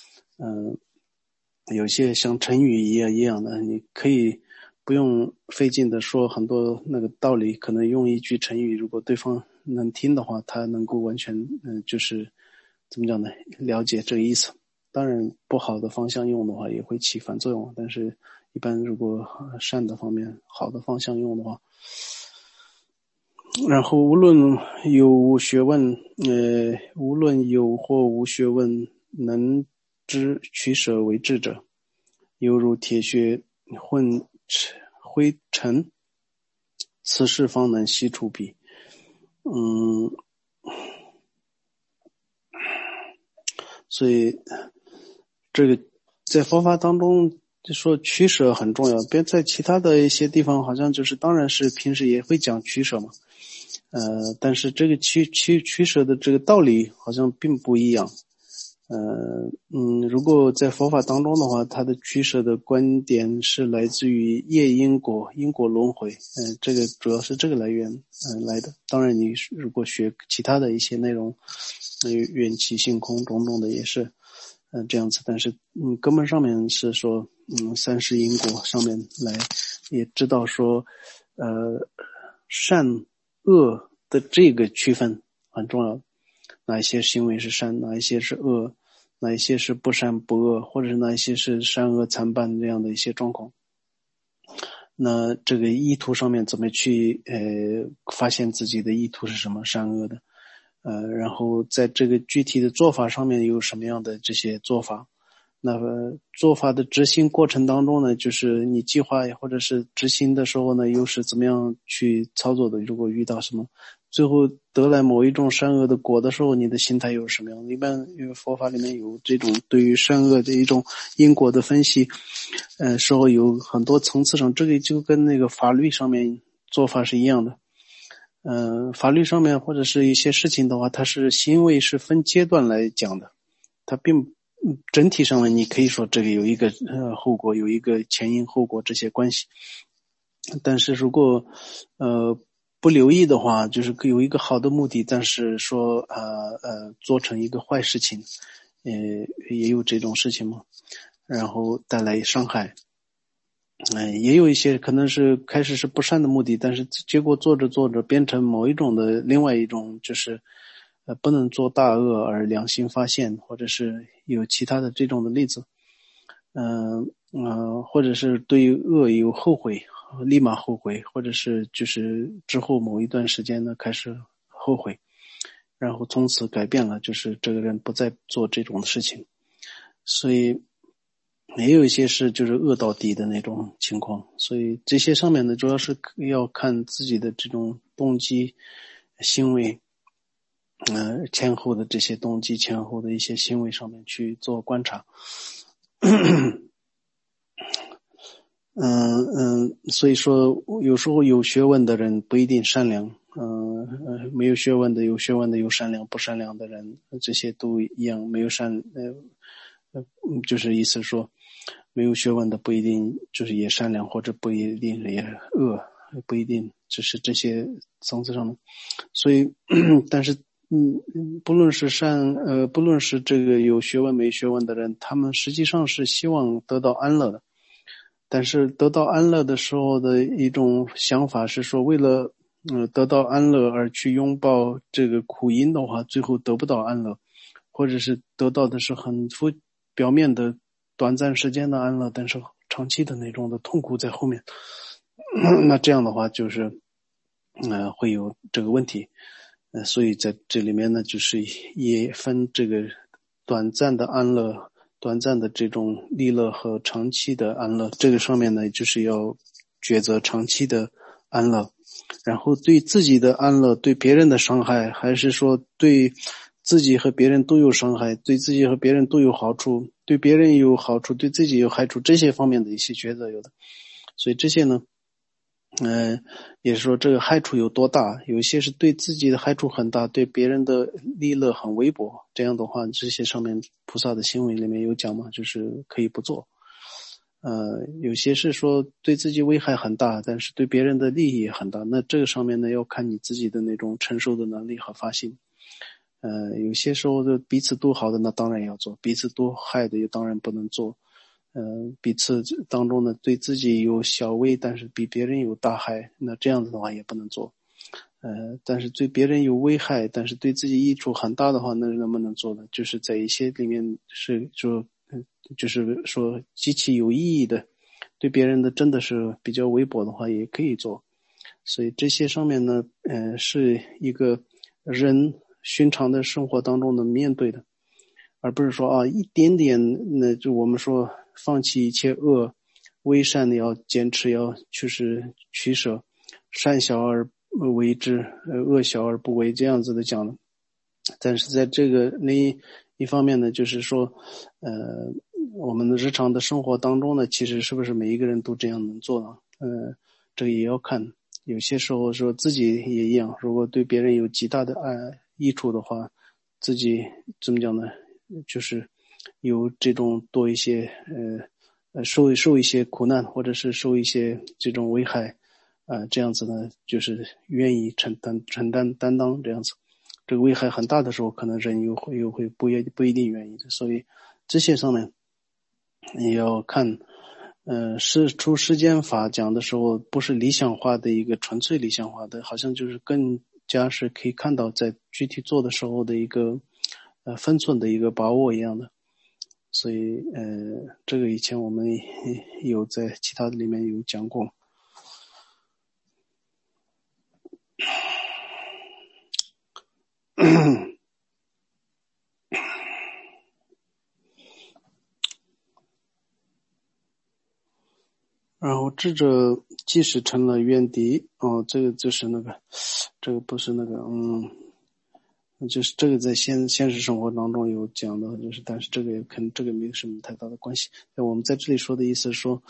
有些像成语一样的，你可以不用费劲的说很多那个道理，可能用一句成语，如果对方能听的话，他能够完全就是怎么讲呢，了解这个意思。当然不好的方向用的话也会起反作用，但是一般如果善的方面好的方向用的话，然后无论有无学问无论有或无学问，能知取舍为智者，犹如铁血混灰尘，此事方能悉除彼。所以这个在佛法当中就说取舍很重要，别在其他的一些地方好像就是当然是平时也会讲取舍嘛，但是这个取舍的这个道理好像并不一样。如果在佛法当中的话，它的取舍的观点是来自于业因果轮回，这个主要是这个来源来的。当然你如果学其他的一些内容，缘起性空种种的也是这样子，但是根本上面是说三世因果上面来也知道说善恶的这个区分很重要，哪一些行为是善，哪一些是恶，哪一些是不善不恶，或者是哪一些是善恶参半这样的一些状况。那这个意图上面怎么去发现自己的意图是什么，善恶的，然后在这个具体的做法上面有什么样的这些做法。那么做法的执行过程当中呢，就是你计划或者是执行的时候呢，又是怎么样去操作的，如果遇到什么最后得来某一种善恶的果的时候，你的心态又是什么样的。一般因为佛法里面有这种对于善恶的一种因果的分析，时候有很多层次上，这个就跟那个法律上面做法是一样的。法律上面或者是一些事情的话，它是行为是分阶段来讲的，它并整体上呢，你可以说这个有一个后果，有一个前因后果这些关系， 但是如果不留意的话，就是有一个好的目的，但是说做成一个坏事情，也有这种事情嘛，然后带来伤害。也有一些可能是开始是不善的目的，但是结果做着做着变成某一种的另外一种，就是不能做大恶而良心发现，或者是有其他的这种的例子。或者是对于恶有后悔，立马后悔，或者是就是之后某一段时间呢开始后悔，然后从此改变了，就是这个人不再做这种事情。所以也有一些是就是恶到底的那种情况，所以这些上面呢主要是要看自己的这种动机行为，前后的这些动机前后的一些行为上面去做观察。所以说有时候有学问的人不一定善良，没有学问的有学问的有善良不善良的人，这些都一样，没有就是意思说没有学问的不一定就是也善良，或者不一定也恶，不一定只是这些层次上的。所以但是不论是不论是这个有学问没学问的人，他们实际上是希望得到安乐的。但是得到安乐的时候的一种想法是说，为了得到安乐而去拥抱这个苦因的话，最后得不到安乐，或者是得到的是很表面的短暂时间的安乐，但是长期的那种的痛苦在后面。那这样的话就是会有这个问题。所以在这里面呢，就是也分这个短暂的安乐，短暂的这种利乐和长期的安乐。这个上面呢，就是要抉择长期的安乐，然后对自己的安乐，对别人的伤害，还是说对自己和别人都有伤害，对自己和别人都有好处，对别人有好处，对自己有害处，这些方面的一些抉择有的。所以这些呢也是说这个害处有多大，有一些是对自己的害处很大，对别人的利乐很微薄，这样的话这些上面菩萨的行为里面有讲嘛，就是可以不做。有些是说对自己危害很大，但是对别人的利益也很大，那这个上面呢要看你自己的那种承受的能力和发心。有些时候的彼此都好的那当然要做，彼此都害的也当然不能做。彼此当中呢，对自己有小危，但是比别人有大害，那这样子的话也不能做。但是对别人有危害，但是对自己益处很大的话，那能不能做呢？就是在一些里面是说，就是说极其有意义的，对别人的真的是比较微薄的话，也可以做。所以这些上面呢，是一个人寻常的生活当中的面对的，而不是说一点点，那就我们说放弃一切恶，为善的要坚持，要就是取舍，善小而为之，恶小而不为，这样子的讲的。但是在这个另一方面呢，就是说我们的日常的生活当中呢，其实是不是每一个人都这样能做呢？这个也要看，有些时候说自己也一样，如果对别人有极大的益处的话，自己怎么讲呢？就是有这种多一些受一些苦难，或者是受一些这种危害，这样子呢，就是愿意承担担当这样子。这个危害很大的时候，可能人又会不一定愿意的，所以这些上面也要看。出世间法讲的时候，不是理想化的一个纯粹理想化的，好像就是更加是可以看到在具体做的时候的一个分寸的一个把握一样的。所以这个以前我们有在其他的里面有讲过。然后智者即使成了怨敌，这个就是那个，这个不是那个，就是这个在现实生活当中有讲的，就是但是这个这个没有什么太大的关系。我们在这里说的意思是说，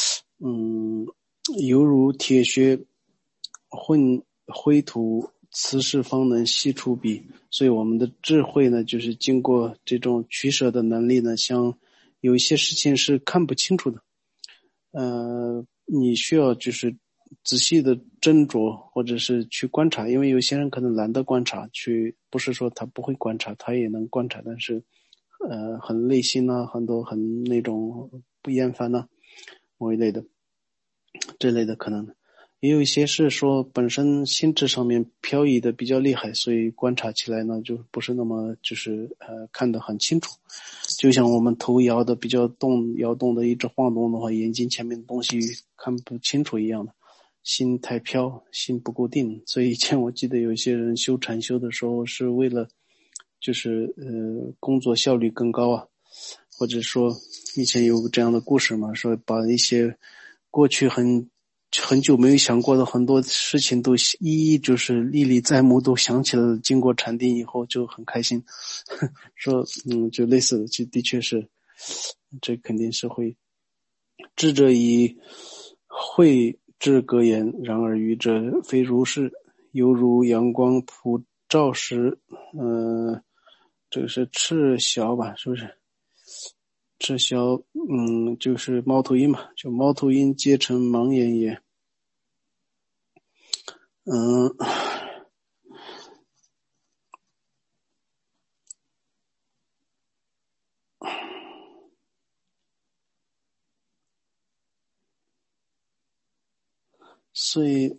犹如铁靴混灰土，此时方能悉出彼。所以我们的智慧呢，就是经过这种取舍的能力呢，像有一些事情是看不清楚的。你需要就是仔细的斟酌，或者是去观察，因为有些人可能懒得观察，不是说他不会观察，他也能观察，但是很内心啊，很多很那种不厌烦啊，某一类的，这类的可能。也有一些是说本身心智上面漂移的比较厉害，所以观察起来呢就不是那么看得很清楚。就像我们头摇的比较摇动的一直晃动的话，眼睛前面的东西看不清楚一样的。心太飘，心不固定，所以以前我记得有一些人修禅修的时候是为了工作效率更高啊，或者说以前有这样的故事嘛，说把一些过去很久没有想过的很多事情都一一就是历历在目都想起了，经过禅定以后就很开心。说就类似的，就的确是这肯定是会智者以慧智格言，然而愚者非如是，犹如阳光普照时这个是赤霄吧，是不是？赤霄就是猫头鹰嘛，就猫头鹰皆成盲眼也。所以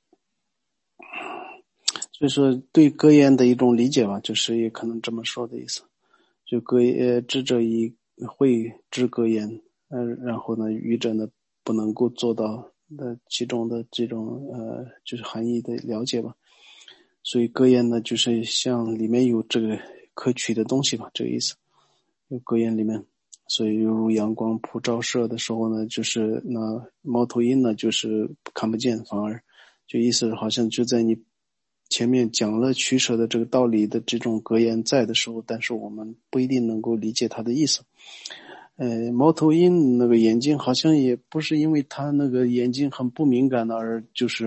说对格言的一种理解吧，就是也可能这么说的意思。就智者以慧知格言，然后呢，愚者呢不能够做到其中的这种就是含义的了解吧。所以格言呢，就是像里面有这个可取的东西吧，这个意思。有格言里面，所以犹如阳光普照射的时候呢，就是那猫头鹰呢，就是看不见，反而就意思好像就在你前面讲了取舍的这个道理的这种格言在的时候，但是我们不一定能够理解它的意思。猫头鹰那个眼睛好像也不是因为它那个眼睛很不敏感的而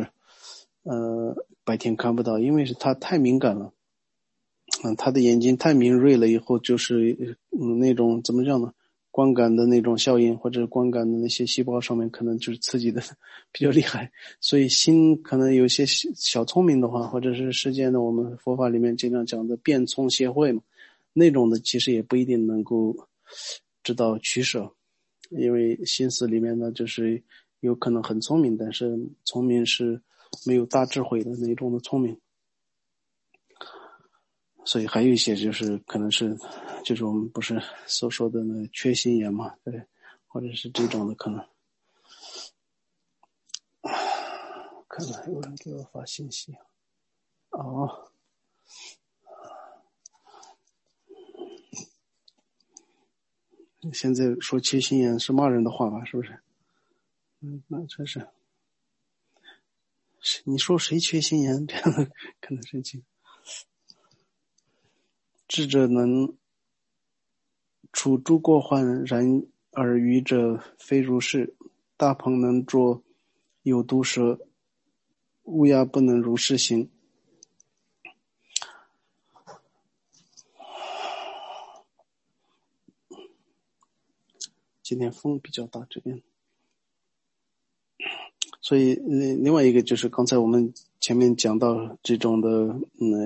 白天看不到，因为是它太敏感了。他的眼睛太敏锐了以后，就是那种怎么讲呢？光感的那种效应，或者光感的那些细胞上面可能就是刺激的比较厉害，所以心可能有些小聪明的话，或者是世间的我们佛法里面经常讲的辩聪协会嘛，那种的其实也不一定能够知道取舍，因为心思里面呢就是有可能很聪明，但是聪明是没有大智慧的那种的聪明。所以还有一些就是可能是就是我们不是所说的那缺心眼嘛，对，或者是这种的可能。看看有人给我发信息哦，现在说缺心眼是骂人的话吧，是不是？那真是你说谁缺心眼这样的可能生气。智者能处诸过患，然而愚者非如是。大鹏能捉有毒蛇，乌鸦不能如是行。今天风比较大这边，所以另外一个就是刚才我们前面讲到这种的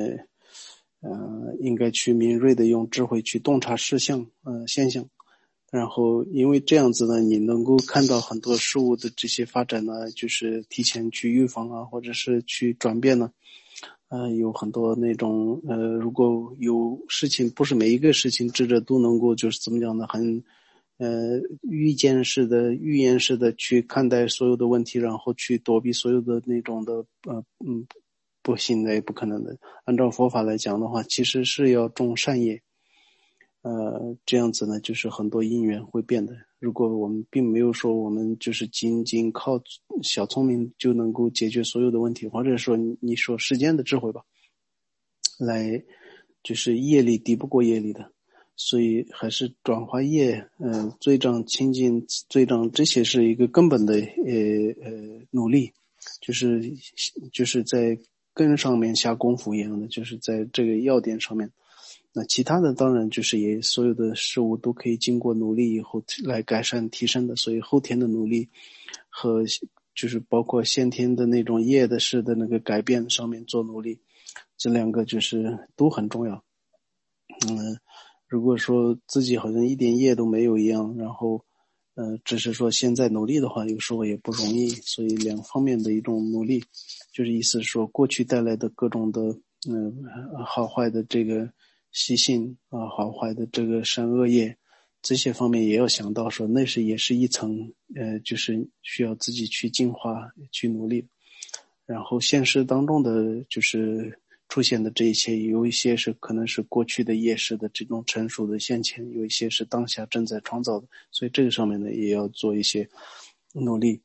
应该去敏锐的用智慧去洞察事项现象，然后因为这样子呢，你能够看到很多事物的这些发展呢，就是提前去预防啊，或者是去转变呢。有很多那种如果有事情，不是每一个事情智者都能够就是怎么讲呢，很预见式的、预言式的去看待所有的问题，然后去躲避所有的那种的不行的，也不可能的。按照佛法来讲的话，其实是要种善业。这样子呢，就是很多因缘会变的。如果我们并没有说我们就是仅仅靠小聪明就能够解决所有的问题，或者说你说世间的智慧吧，来就是业力敌不过业力的，所以还是转化业，罪障清净罪障，这些是一个根本的努力，就是在根上面下功夫一样的，就是在这个要点上面。那其他的当然就是也所有的事物都可以经过努力以后来改善提升的，所以后天的努力和就是包括先天的那种业的事的那个改变上面做努力，这两个就是都很重要。如果说自己好像一点业都没有一样，然后只是说现在努力的话，有时候也不容易，所以两方面的一种努力，就是意思说过去带来的各种的好坏的这个习性啊，好坏的这个善恶业，这些方面也要想到说那也是一层就是需要自己去净化去努力。然后现实当中的就是出现的这一切，有一些是可能是过去的业识的这种成熟的现前，有一些是当下正在创造的，所以这个上面呢也要做一些努力。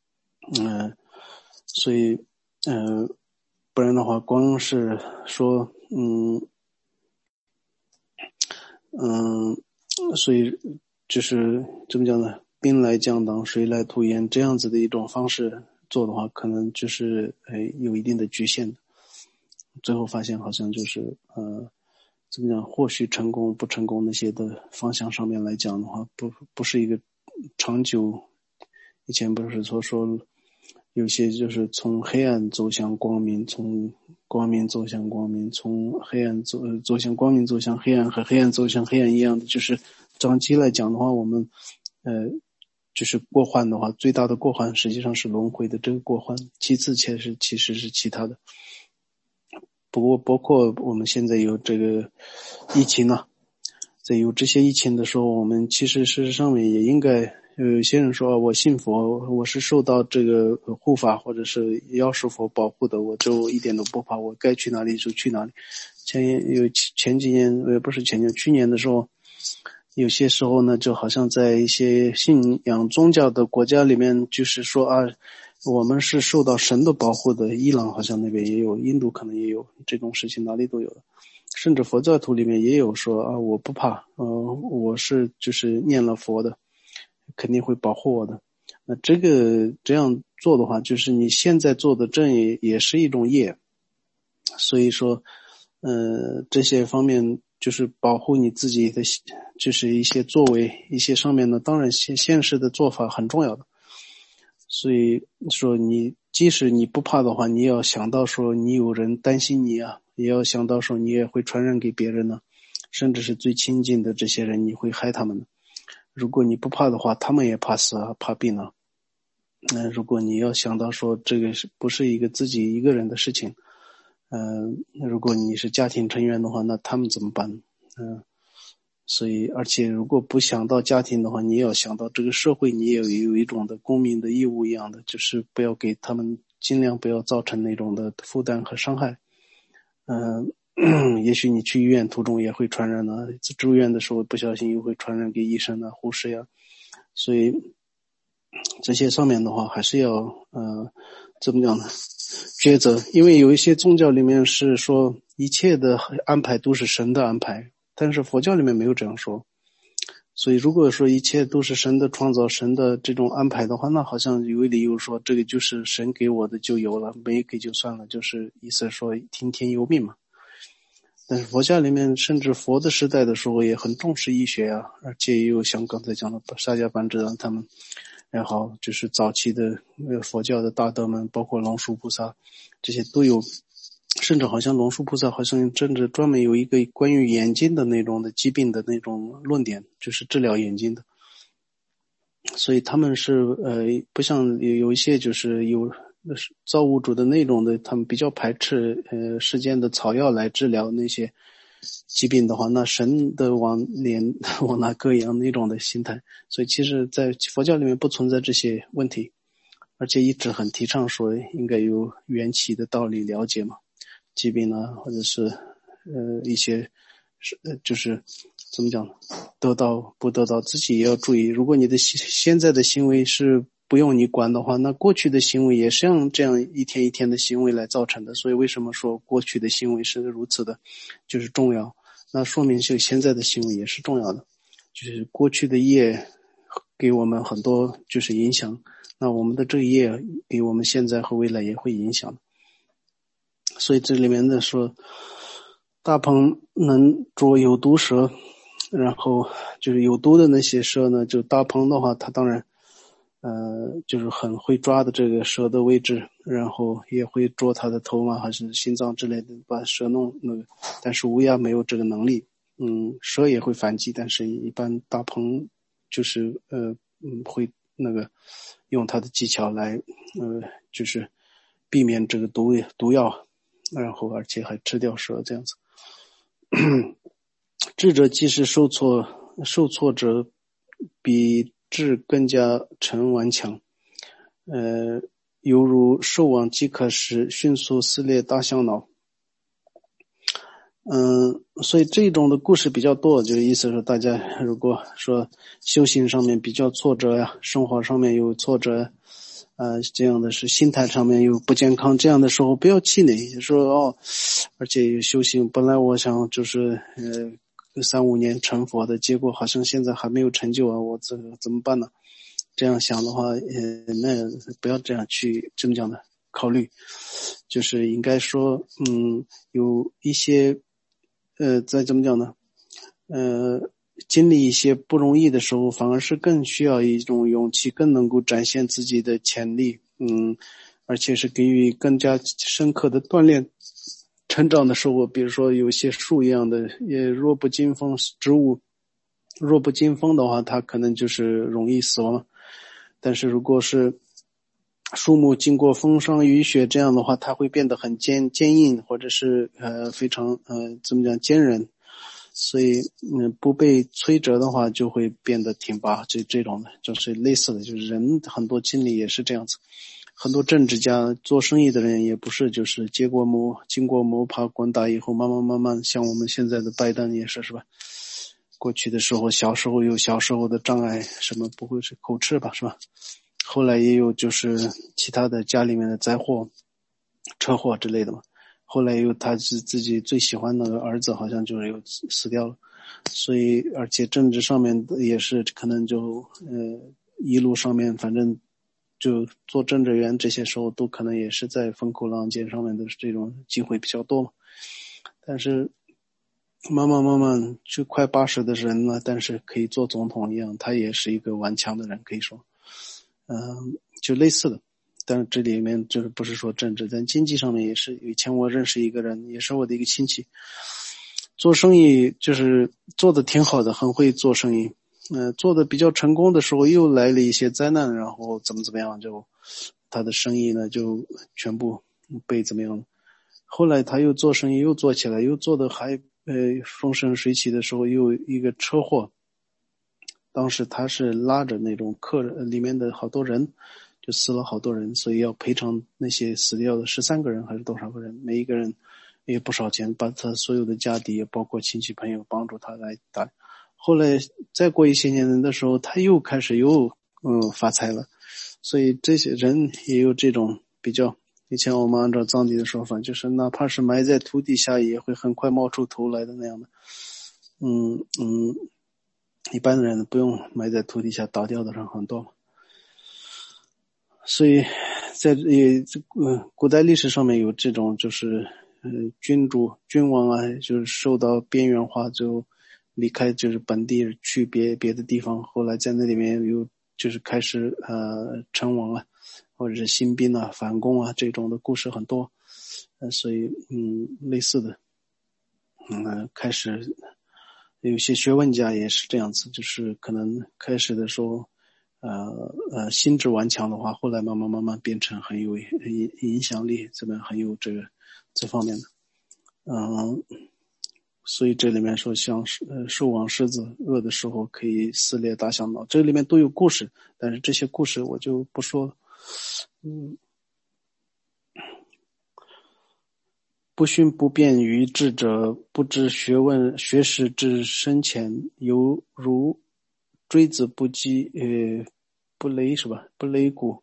所以不然的话光是说所以就是怎么讲呢，兵来将挡水来土掩这样子的一种方式做的话，可能就是有一定的局限的。最后发现好像就是怎么讲，或许成功不成功那些的方向上面来讲的话，不是一个长久。以前不是说有些就是从黑暗走向光明，从光明走向光明，从黑暗走向光明，走向黑暗，和黑暗走向黑暗一样的，就是长期来讲的话，我们就是过患的话，最大的过患实际上是轮回的这个过患，其次其实是其他的。不过包括我们现在有这个疫情啊，在有这些疫情的时候，我们其实事实上面也应该，有些人说我信佛，我是受到这个护法或者是药师佛保护的，我就一点都不怕，我该去哪里就去哪里。前几年不是前年，去年的时候，有些时候呢，就好像在一些信仰宗教的国家里面，就是说我们是受到神的保护的。伊朗好像那边也有，印度可能也有这种事情，哪里都有的。甚至佛教徒里面也有说我不怕，我是就是念了佛的，肯定会保护我的。那这样做的话，就是你现在做的这也是一种业。所以说这些方面就是保护你自己的，就是一些作为一些上面呢，当然现实的做法很重要的。所以说你即使你不怕的话，你也要想到说你有人担心你啊，也要想到说你也会传染给别人呢，甚至是最亲近的这些人你会害他们的。如果你不怕的话，他们也怕死啊，怕病啊。如果你要想到说这个不是一个自己一个人的事情，如果你是家庭成员的话，那他们怎么办？所以而且如果不想到家庭的话，你也要想到这个社会，你也有一种的公民的义务一样的，就是不要给他们，尽量不要造成那种的负担和伤害。也许你去医院途中也会传染呢，住院的时候不小心又会传染给医生啊、护士呀。所以这些上面的话还是要怎么讲呢？抉择。因为有一些宗教里面是说一切的安排都是神的安排，但是佛教里面没有这样说。所以如果说一切都是神的创造，神的这种安排的话，那好像有理由说这个就是神给我的就有了，没给就算了，就是意思说听天由命嘛。但是佛教里面甚至佛的时代的时候也很重视医学啊，而且也有像刚才讲的沙迦班智他们也好，就是早期的佛教的大德们，包括龙树菩萨，这些都有。甚至好像龙树菩萨好像甚至专门有一个关于眼睛的那种的疾病的那种论点，就是治疗眼睛的。所以他们是不像有一些就是有造物主的那种的，他们比较排斥世间的草药来治疗那些疾病的话，那神的往那搁一样那种的心态。所以其实在佛教里面不存在这些问题，而且一直很提倡说应该有缘起的道理了解嘛。疾病啊，或者是一些就是怎么讲，得到不得到自己也要注意。如果你的现在的行为是不用你管的话，那过去的行为也是像这样一天一天的行为来造成的。所以为什么说过去的行为是如此的就是重要，那说明就现在的行为也是重要的。就是过去的业给我们很多就是影响，那我们的这一业给我们现在和未来也会影响。所以这里面的说大鹏能捉有毒蛇，然后就是有毒的那些蛇呢，就大鹏的话它当然就是很会抓的这个蛇的位置，然后也会捉它的头嘛，还是心脏之类的，把蛇弄那个。但是乌鸦没有这个能力，蛇也会反击，但是一般大鹏就是会那个用它的技巧来就是避免这个毒药，然后而且还吃掉蛇这样子。智者即使受挫折，比智更加沉顽强。犹如兽王饥渴时迅速撕裂大象脑。所以这种的故事比较多，就是意思是大家如果说修行上面比较挫折呀，生活上面有挫折，这样的是心态上面有不健康，这样的时候不要气馁，说而且修行本来我想就是3-5年成佛的，结果好像现在还没有成就啊，我这个怎么办呢？这样想的话，那不要这样去怎么讲呢？考虑，就是应该说，有一些再怎么讲呢？经历一些不容易的时候，反而是更需要一种勇气，更能够展现自己的潜力，而且是给予更加深刻的锻炼。成长的时候，比如说有些树一样的，也弱不禁风植物，弱不禁风的话，它可能就是容易死亡。但是如果是树木经过风霜雨雪这样的话，它会变得很坚硬，或者是非常怎么讲坚韧。所以不被摧折的话，就会变得挺拔。这种的就是类似的，就是人很多经历也是这样子。很多政治家做生意的人也不是就是经过摸爬滚打以后慢慢像我们现在的拜登也是吧。过去的时候小时候有小时候的障碍，什么不会是口吃吧是吧？后来也有就是其他的家里面的灾祸车祸之类的嘛。后来又他是自己最喜欢的儿子好像就是又死掉了。所以而且政治上面也是可能就一路上面反正就做政治员这些时候都可能也是在风口浪尖上面的这种机会比较多嘛。但是慢慢就快80的人了，但是可以做总统一样，他也是一个顽强的人可以说。就类似的。但是这里面就是不是说政治，但经济上面也是。以前我认识一个人，也是我的一个亲戚，做生意就是做的挺好的，很会做生意。做的比较成功的时候又来了一些灾难，然后怎么样，就他的生意呢就全部被怎么样了。后来他又做生意又做起来，又做的还风生水起的时候又一个车祸。当时他是拉着那种客人里面的好多人，就死了好多人，所以要赔偿那些死掉的13个人还是多少个人，每一个人也不少钱，把他所有的家底也包括亲戚朋友帮助他来打。后来再过一些年的时候，他又开始发财了。所以这些人也有这种比较，以前我们按照藏地的说法，就是哪怕是埋在土底下也会很快冒出头来的那样的。一般的人不用埋在土底下，倒掉的人很多嘛。所以在古代历史上面有这种就是君王啊，就是受到边缘化就离开就是本地去别的地方，后来在那里面有就是开始称王啊，或者是兴兵啊反攻啊，这种的故事很多。所以类似的开始有些学问家也是这样子，就是可能开始的时候心智顽强的话，后来慢慢变成很有影响力，怎么很有这方面的。所以这里面说像兽王狮子饿的时候可以撕裂大象脑，这里面都有故事，但是这些故事我就不说了。不训不辩于智者，不知学识之深浅，犹如锥子不击不雷是吧？不雷骨。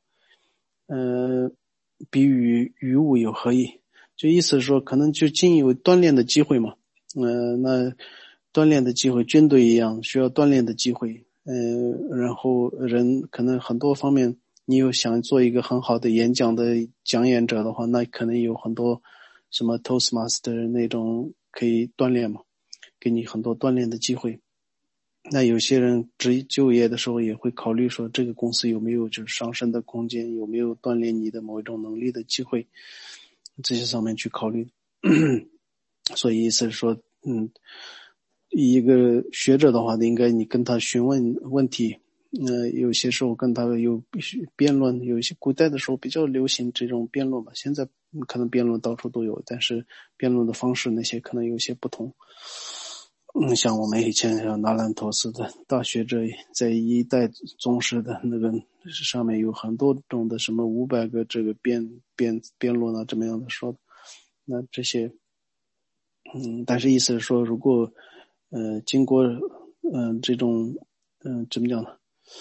比喻于物有何益？就意思是说可能就仅有锻炼的机会嘛。那锻炼的机会军队一样需要锻炼的机会。然后人可能很多方面，你有想做一个很好的演讲的讲演者的话，那可能有很多什么 Toastmaster 那种可以锻炼嘛，给你很多锻炼的机会。 那有些人就业的时候也会考虑说，这个公司有没有就是上升的空间，有没有锻炼你的某一种能力的机会，这些上面去考虑。所以意思是说，一个学者的话，应该你跟他询问问题，有些时候跟他有辩论，有一些古代的时候比较流行这种辩论吧，现在可能辩论到处都有，但是辩论的方式那些可能有些不同。像我们以前像纳兰陀斯的大学者，在一代宗师的那个上面有很多种的什么500个这个辩论啊，这么样的说的。那这些，但是意思是说，如果经过这种怎么讲呢？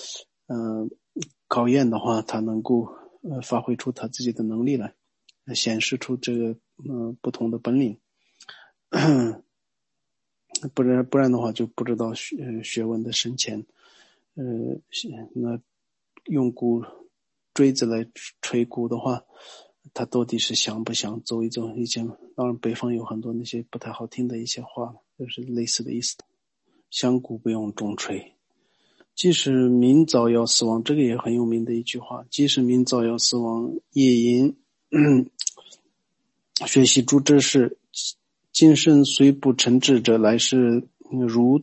考验的话，他能够发挥出他自己的能力来，显示出这个不同的本领。不然的话就不知道学问的深浅。那用锥子来锤鼓的话，他到底是想不想走一走？以前当然北方有很多那些不太好听的一些话，就是类似的意思。响鼓不用重锤，即使明早要死亡，这个也很有名的一句话。即使明早要死亡，夜吟学习诸知识，今生虽不成智者，来世如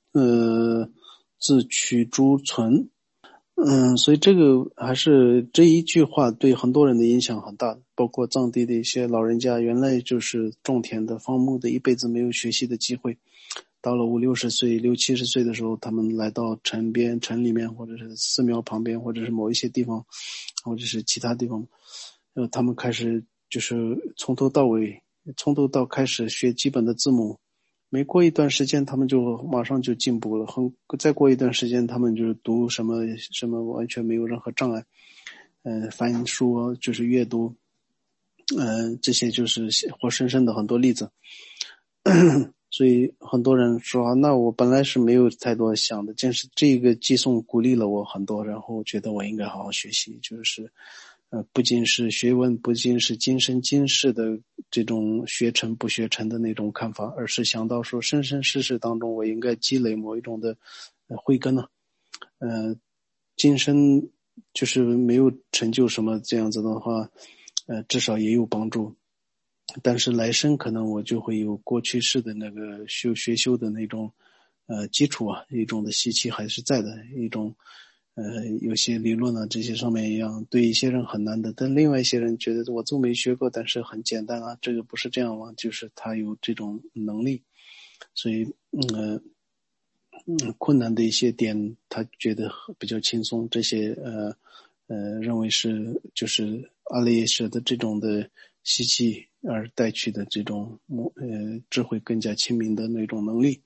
自取诸存。所以这个还是这一句话对很多人的影响很大，包括藏地的一些老人家，原来就是种田的、放牧的，一辈子没有学习的机会，到了50-60岁、60-70岁的时候，他们来到城里面，或者是寺庙旁边，或者是某一些地方，或者是其他地方，他们开始就是从头到开始学基本的字母。没过一段时间，他们就马上就进步了。再过一段时间，他们就读什么完全没有任何障碍。翻书就是阅读，这些就是活生生的很多例子。所以很多人说，那我本来是没有太多想的，但是这个寄送鼓励了我很多，然后觉得我应该好好学习，就是不仅是学问，不仅是今生今世的这种学成不学成的那种看法，而是想到说生生世世当中我应该积累某一种的慧根呢。今生就是没有成就什么这样子的话，至少也有帮助。但是来生可能我就会有过去式的那个学修的那种基础啊，一种的习气还是在的，一种有些理论啊这些上面一样，对一些人很难的，但另外一些人觉得我都没学过，但是很简单啊，这个不是这样吗？就是他有这种能力，所以困难的一些点他觉得比较轻松，这些认为是就是阿赖耶识的这种的习气而带去的这种智慧更加清明的那种能力。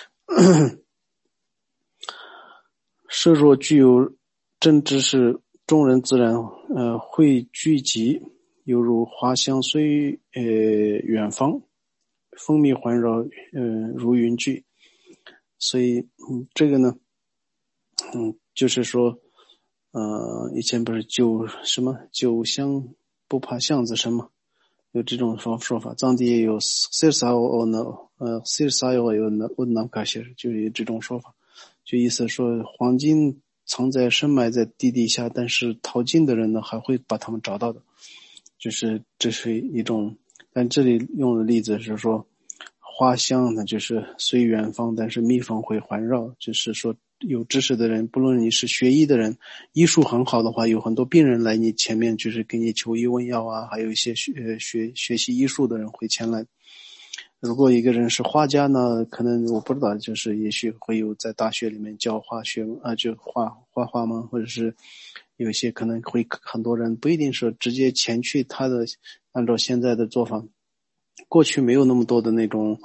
设若具有真知识，众人自然会聚集，犹如花香随远方，蜂蜜环绕如云聚。所以这个呢就是说以前不是酒香不怕巷子深嘛，有这种说法。藏地也有就是有这种说法，就意思说黄金藏在深埋在地底下，但是淘金的人呢还会把他们找到的，就是这是一种。但这里用的例子是说花香呢就是随远方，但是蜜蜂会环绕，就是说有知识的人，不论你是学医的人，医术很好的话，有很多病人来你前面就是给你求医问药啊，还有一些学习医术的人会前来。如果一个人是画家呢，可能我不知道，就是也许会有在大学里面教画学就画画吗？或者是有一些可能会很多人不一定说直接前去他的，按照现在的做法，过去没有那么多的那种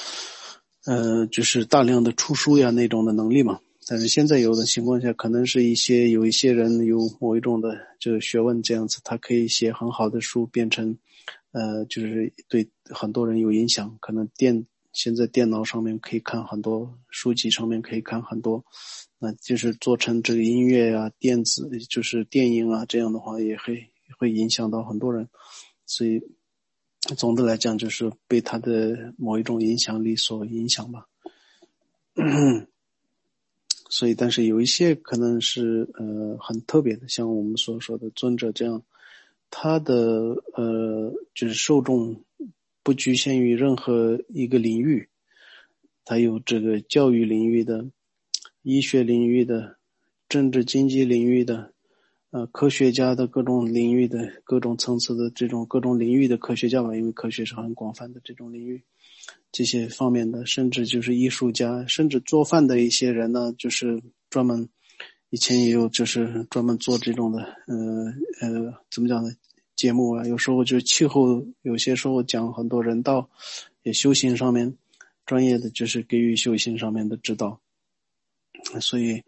就是大量的出书呀那种的能力嘛。但是现在有的情况下，可能是有一些人有某一种的这个学问这样子，他可以写很好的书，变成就是对很多人有影响。可能现在电脑上面可以看很多，书籍上面可以看很多，那就是做成这个音乐啊、电子就是电影啊，这样的话也会影响到很多人。所以总的来讲，就是被他的某一种影响力所影响吧。 所以但是有一些可能是很特别的，像我们所说的尊者这样，他的就是受众不局限于任何一个领域，他有这个教育领域的、医学领域的、政治经济领域的、科学家的各种领域的、各种层次的这种各种领域的科学家吧，因为科学是很广泛的这种领域，这些方面的，甚至就是艺术家，甚至做饭的一些人呢，就是专门以前也有就是专门做这种的怎么讲呢？节目啊，有时候就是气候，有些时候讲很多人道，也修行上面专业的就是给予修行上面的指导，所以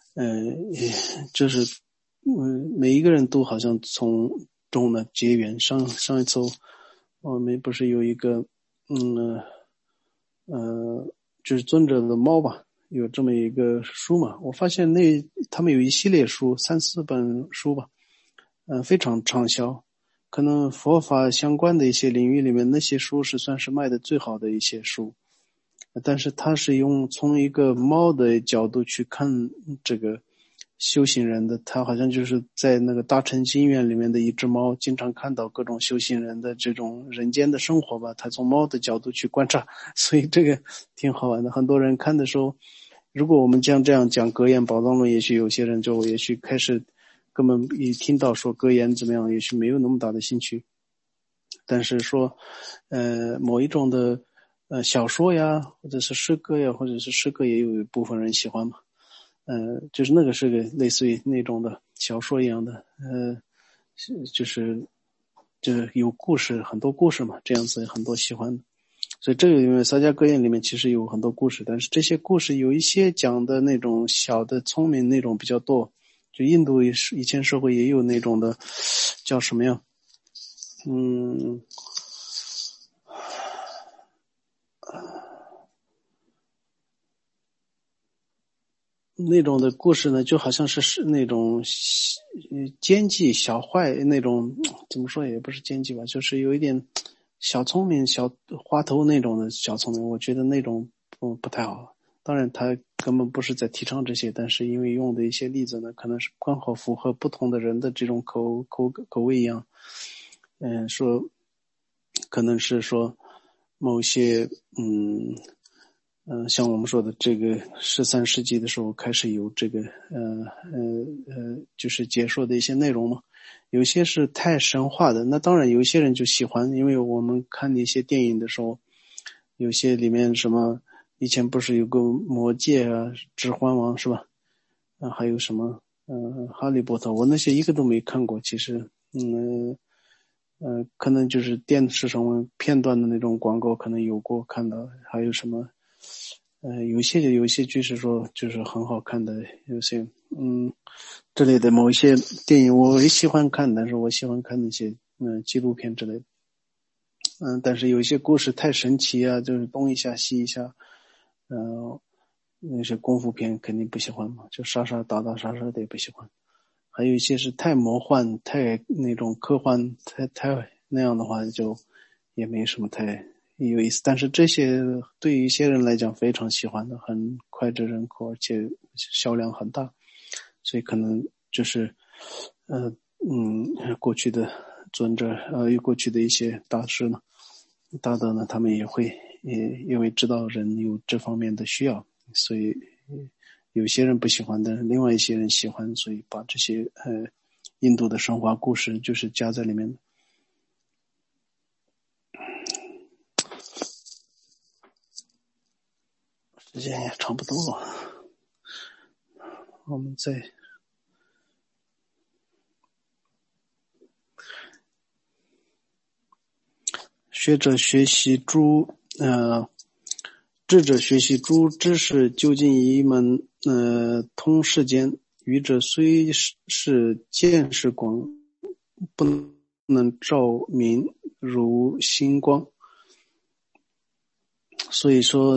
就是每一个人都好像从中呢结缘。上一次我们不是有一个就是尊者的猫吧，有这么一个书嘛，我发现他们有一系列书，3-4本书吧，非常畅销。可能佛法相关的一些领域里面，那些书是算是卖的最好的一些书，但是他是从一个猫的角度去看这个修行人的，他好像就是在那个大乘经院里面的一只猫，经常看到各种修行人的这种人间的生活吧，他从猫的角度去观察，所以这个挺好玩的。很多人看的时候，如果我们这样讲格言宝藏论，也许有些人就也许开始根本一听到说格言怎么样，也许没有那么大的兴趣。但是说某一种的小说呀，或者是诗歌呀，或者是诗歌也有一部分人喜欢嘛。就是那个是个类似于那种的小说一样的，就是有故事，很多故事嘛，这样子很多喜欢的。所以这个因为萨迦格言里面其实有很多故事，但是这些故事有一些讲的那种小的聪明那种比较多。就印度以前社会也有那种的，叫什么呀？那种的故事呢，就好像是那种奸计小坏那种，怎么说也不是奸计吧，就是有一点小聪明、小花头那种的小聪明，我觉得那种不太好。当然他根本不是在提倡这些，但是因为用的一些例子呢，可能是刚好符合不同的人的这种口味一样。说可能是说某些像我们说的这个13世纪的时候开始有这个就是解说的一些内容嘛，有些是太神话的，那当然有一些人就喜欢，因为我们看那些电影的时候，有些里面什么以前不是有个魔戒啊、指环王是吧？还有什么哈利波特，我那些一个都没看过，其实可能就是电视上片段的那种广告可能有过看到，还有什么有一些剧是说就是很好看的，有些之类的某一些电影我也喜欢看，但是我喜欢看那些纪录片之类的。但是有一些故事太神奇啊，就是东一下西一下，那些功夫片肯定不喜欢嘛，就杀杀打打杀杀的也不喜欢。还有一些是太魔幻、太那种科幻、太那样的话，就也没什么太有意思。但是这些对于一些人来讲非常喜欢的，很脍炙人口，而且销量很大，所以可能就是过去的尊者过去的一些大师呢、大德呢，他们也因为知道人有这方面的需要，所以有些人不喜欢，但是另外一些人喜欢，所以把这些印度的神话故事就是加在里面的。时间也差不多了，我们再学者学习智者学习诸知识，究竟一门通世间。愚者虽是见识广，不能照明如星光。所以说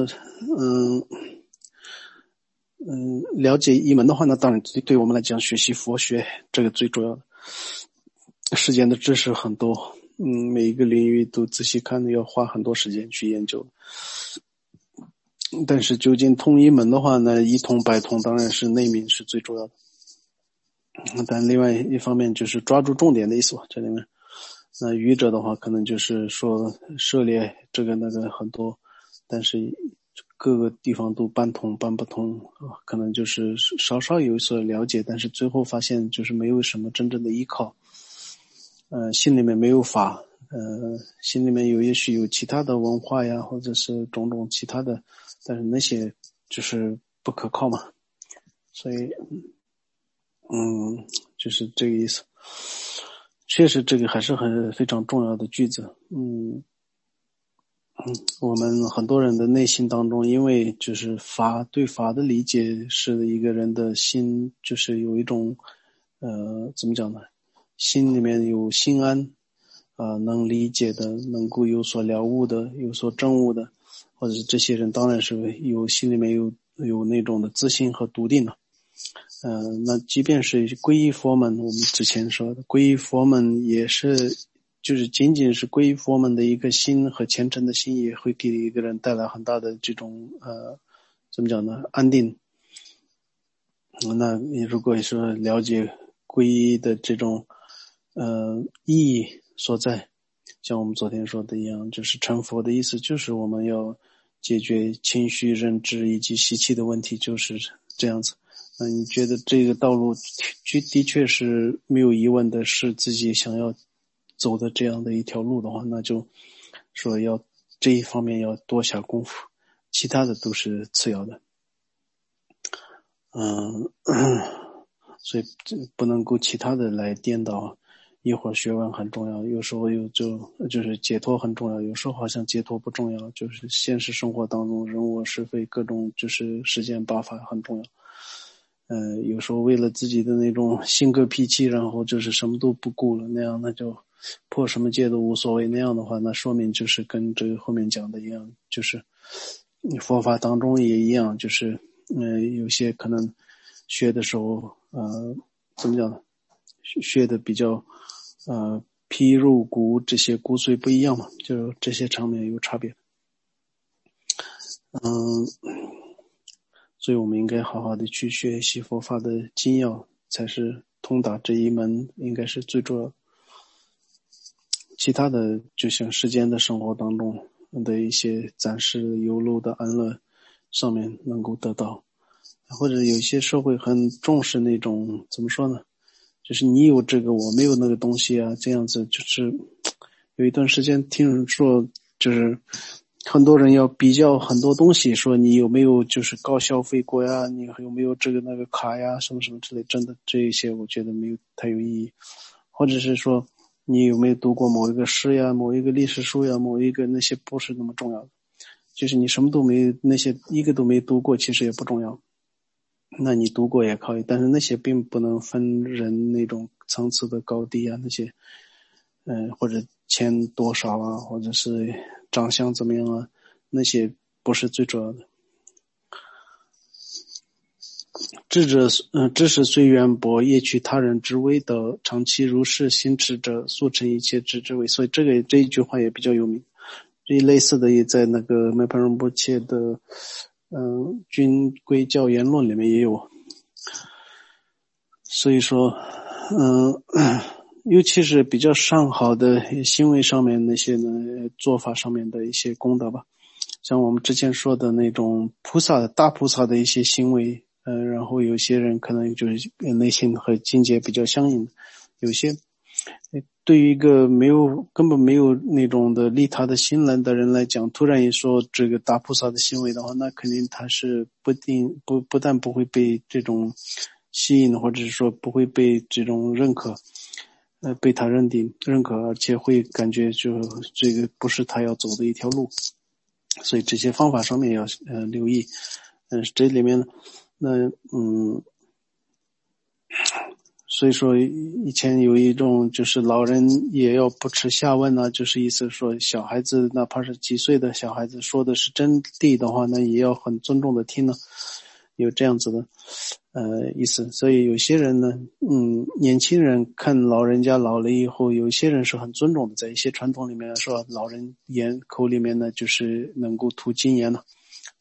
了解一门的话呢，当然对我们来讲学习佛学这个最主要的。世间的知识很多，每一个领域都仔细看，要花很多时间去研究。 但是究竟通一门的话呢，一通百通当然是内明是最主要的。但另外一方面就是抓住重点的意思吧，这里面。那愚者的话可能就是说涉猎这个那个很多，但是各个地方都半通半不通，可能就是稍稍有所了解，但是最后发现就是没有什么真正的依靠，心里面没有法，心里面也许有其他的文化呀，或者是种种其他的，但是那些就是不可靠嘛，所以就是这个意思。确实这个还是非常重要的句子。我们很多人的内心当中，因为就是对法的理解使一个人的心就是有一种怎么讲呢，心里面有心安，能理解的，能够有所了悟的，有所证悟的，或者是这些人当然是心里面有那种的自信和笃定的。那即便是皈依佛门，我们之前说的皈依佛门也是，就是仅仅是皈依佛门的一个心和虔诚的心，也会给一个人带来很大的这种怎么讲呢，安定。那你如果说了解皈依的这种意义所在，像我们昨天说的一样，就是成佛的意思就是我们要解决情绪认知以及习气的问题，就是这样子。那你觉得这个道路的确是没有疑问的是自己想要走的这样的一条路的话，那就说要这一方面要多下功夫，其他的都是次要的。所以不能够其他的来颠倒，一会儿学问很重要，有时候就是解脱很重要，有时候好像解脱不重要，就是现实生活当中人我是非各种就是世间八法很重要。有时候为了自己的那种性格脾气，然后就是什么都不顾了，那样那就破什么戒都无所谓，那样的话那说明就是跟这个后面讲的一样，就是佛法当中也一样，就是有些可能学的时候怎么讲呢，学的比较皮肉骨这些骨髓不一样嘛，就这些场面有差别。所以我们应该好好的去学习佛法的精要，才是通达这一门应该是最重要的。其他的就像世间的生活当中的一些暂时有漏的安乐上面能够得到，或者有一些社会很重视那种怎么说呢，就是你有这个我没有那个东西啊，这样子。就是有一段时间听人说，就是很多人要比较很多东西，说你有没有就是高消费过呀，你有没有这个那个卡呀，什么什么之类，真的这一些我觉得没有太有意义。或者是说你有没有读过某一个诗呀，某一个历史书呀，某一个那些不是那么重要的，就是你什么都没，那些一个都没读过其实也不重要，那你读过也可以，但是那些并不能分人那种层次的高低啊，那些或者钱多少啊，或者是长相怎么样啊，那些不是最主要的。知识虽渊博，业取他人之微德，长期如是行持者，速成一切智之谓。所以这一句话也比较有名，这类似的也在那个麦盘仁波切的军规教言论里面也有。所以说尤其是比较上好的行为上面那些呢，做法上面的一些功德吧，像我们之前说的那种大菩萨的一些行为，然后有些人可能就是内心和境界比较相应的，有些对于一个根本没有那种的利他的心人的人来讲，突然一说这个大菩萨的行为的话，那肯定他是不但不会被这种吸引，或者是说不会被这种认可，被他认可，而且会感觉就这个不是他要走的一条路，所以这些方法上面要留意。这里面呢，所以说以前有一种就是老人也要不耻下问啊，就是意思说小孩子哪怕是几岁的小孩子说的是真谛的话，那也要很尊重的听呢，有这样子的意思。所以有些人呢年轻人看老人家老了以后，有些人是很尊重的，在一些传统里面说老人口里面呢就是能够吐金言了，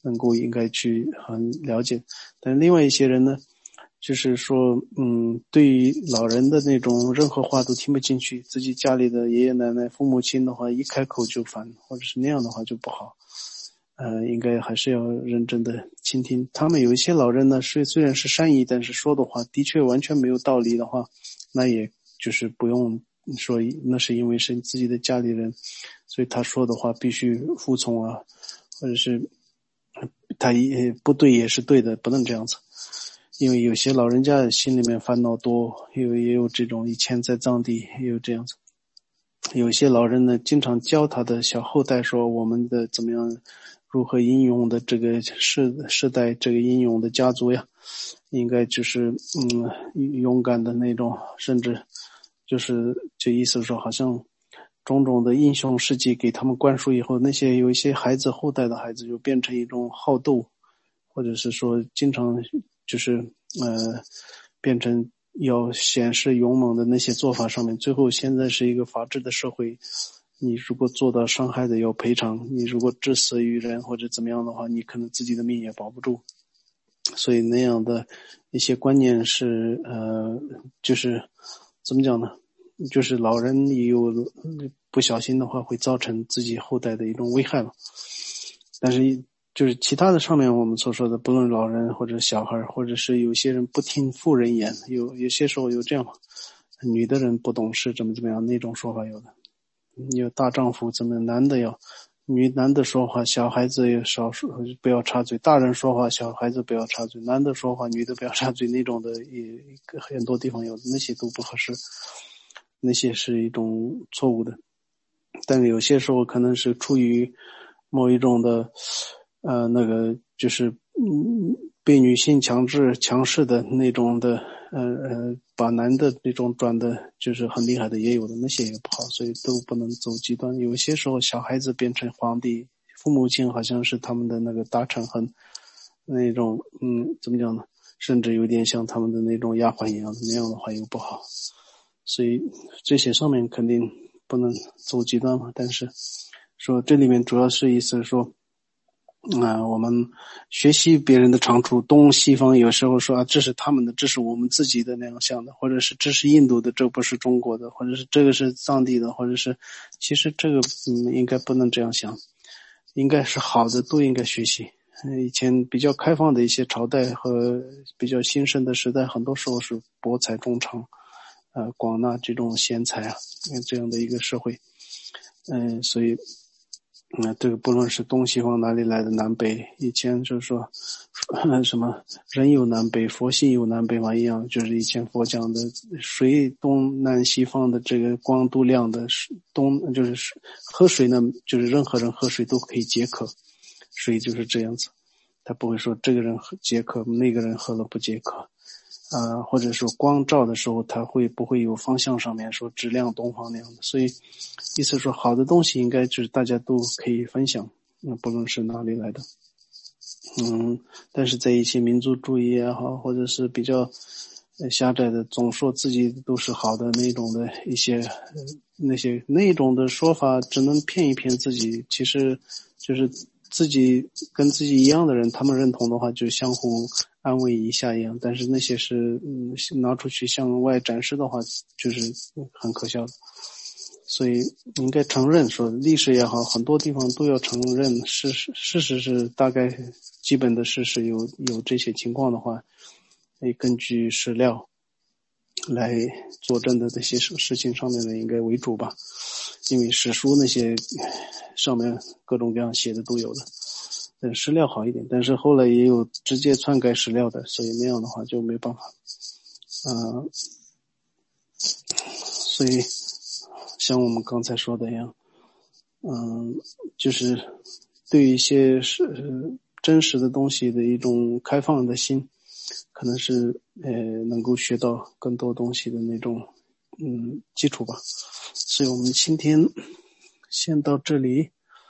能够应该去很了解。但另外一些人呢，就是说对于老人的那种任何话都听不进去，自己家里的爷爷奶奶父母亲的话一开口就烦，或者是那样的话就不好。应该还是要认真的倾听。他们有一些老人呢，虽然是善意，但是说的话的确完全没有道理的话，那也就是不用说那是因为是自己的家里人，所以他说的话必须服从啊，或者是他也不对也是对的，不能这样子。因为有些老人家心里面烦恼多，也有这种以前在藏地也有这样子。有些老人呢，经常教他的小后代说我们的怎么样，如何应用的这个世代这个应用的家族呀，应该就是勇敢的那种，甚至就意思说好像种种的英雄事迹给他们灌输以后，那些有一些孩子后代的孩子就变成一种好斗，或者是说经常就是变成要显示勇猛的那些做法上面，最后现在是一个法治的社会，你如果做到伤害的要赔偿，你如果致死于人或者怎么样的话，你可能自己的命也保不住。所以那样的一些观念是就是怎么讲呢，就是老人也有不小心的话会造成自己后代的一种危害了。但是就是其他的上面我们所说的，不论老人或者小孩，或者是有些人不听妇人言，有些时候有这样，女的人不懂事怎么样那种说法有的。有大丈夫怎么男的要男的说话小孩子也少说不要插嘴，大人说话小孩子不要插嘴，男的说话女的不要插嘴，那种的也很多地方有的，那些都不合适，那些是一种错误的。但是有些时候可能是出于某一种的那个就是被女性强势的那种的把男的那种转的就是很厉害的也有的，那些也不好，所以都不能走极端。有些时候小孩子变成皇帝，父母亲好像是他们的那个大臣，很那种怎么讲呢，甚至有点像他们的那种丫鬟一样的，那样的话又不好。所以这些上面肯定不能走极端嘛，但是说这里面主要是意思是说我们学习别人的长处，东西方有时候说这是他们的，这是我们自己的那样想的，或者是这是印度的，这不是中国的，或者是这个是藏地的，或者是其实这个应该不能这样想，应该是好的都应该学习。以前比较开放的一些朝代和比较兴盛的时代，很多时候是博采众长广纳这种贤才这样的一个社会。所以这个不论是东西方哪里来的南北，以前就是说什么人有南北，佛性有南北嘛一样，就是以前佛讲的水东南西方的这个光度亮的就是喝水呢，就是任何人喝水都可以解渴，水就是这样子，他不会说这个人解渴，那个人喝了不解渴。或者说光照的时候它不会有方向上面说质量东方那样的，所以意思说好的东西应该就是大家都可以分享，不论是哪里来的。但是在一些民族主义也好，或者是比较狭窄的总说自己都是好的那种的一些那种的说法只能骗一骗自己，其实就是自己跟自己一样的人，他们认同的话就相互安慰一下一样，但是那些是拿出去向外展示的话就是很可笑的。所以应该承认说历史也好，很多地方都要承认事实是大概基本的事实有这些情况的话，可以根据史料来佐证的这些事情上面呢应该为主吧，因为史书那些上面各种各样写的都有的，史料好一点，但是后来也有直接篡改史料的，所以那样的话就没办法。所以像我们刚才说的一样，就是对于一些真实的东西的一种开放的心，可能是能够学到更多东西的那种基础吧。所以我们今天先到这里，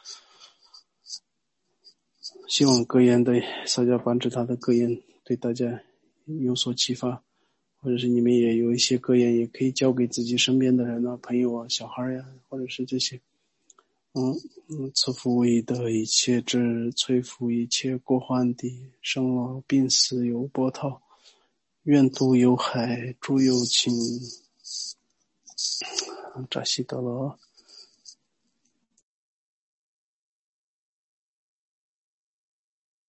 希望格言对萨迦班智他的格言对大家有所启发，或者是你们也有一些格言也可以教给自己身边的人啊，朋友啊，小孩呀，或者是这些赐福唯德，一切之摧伏一切过患的，生老病死有波涛，愿度有海，诸有情。扎西德勒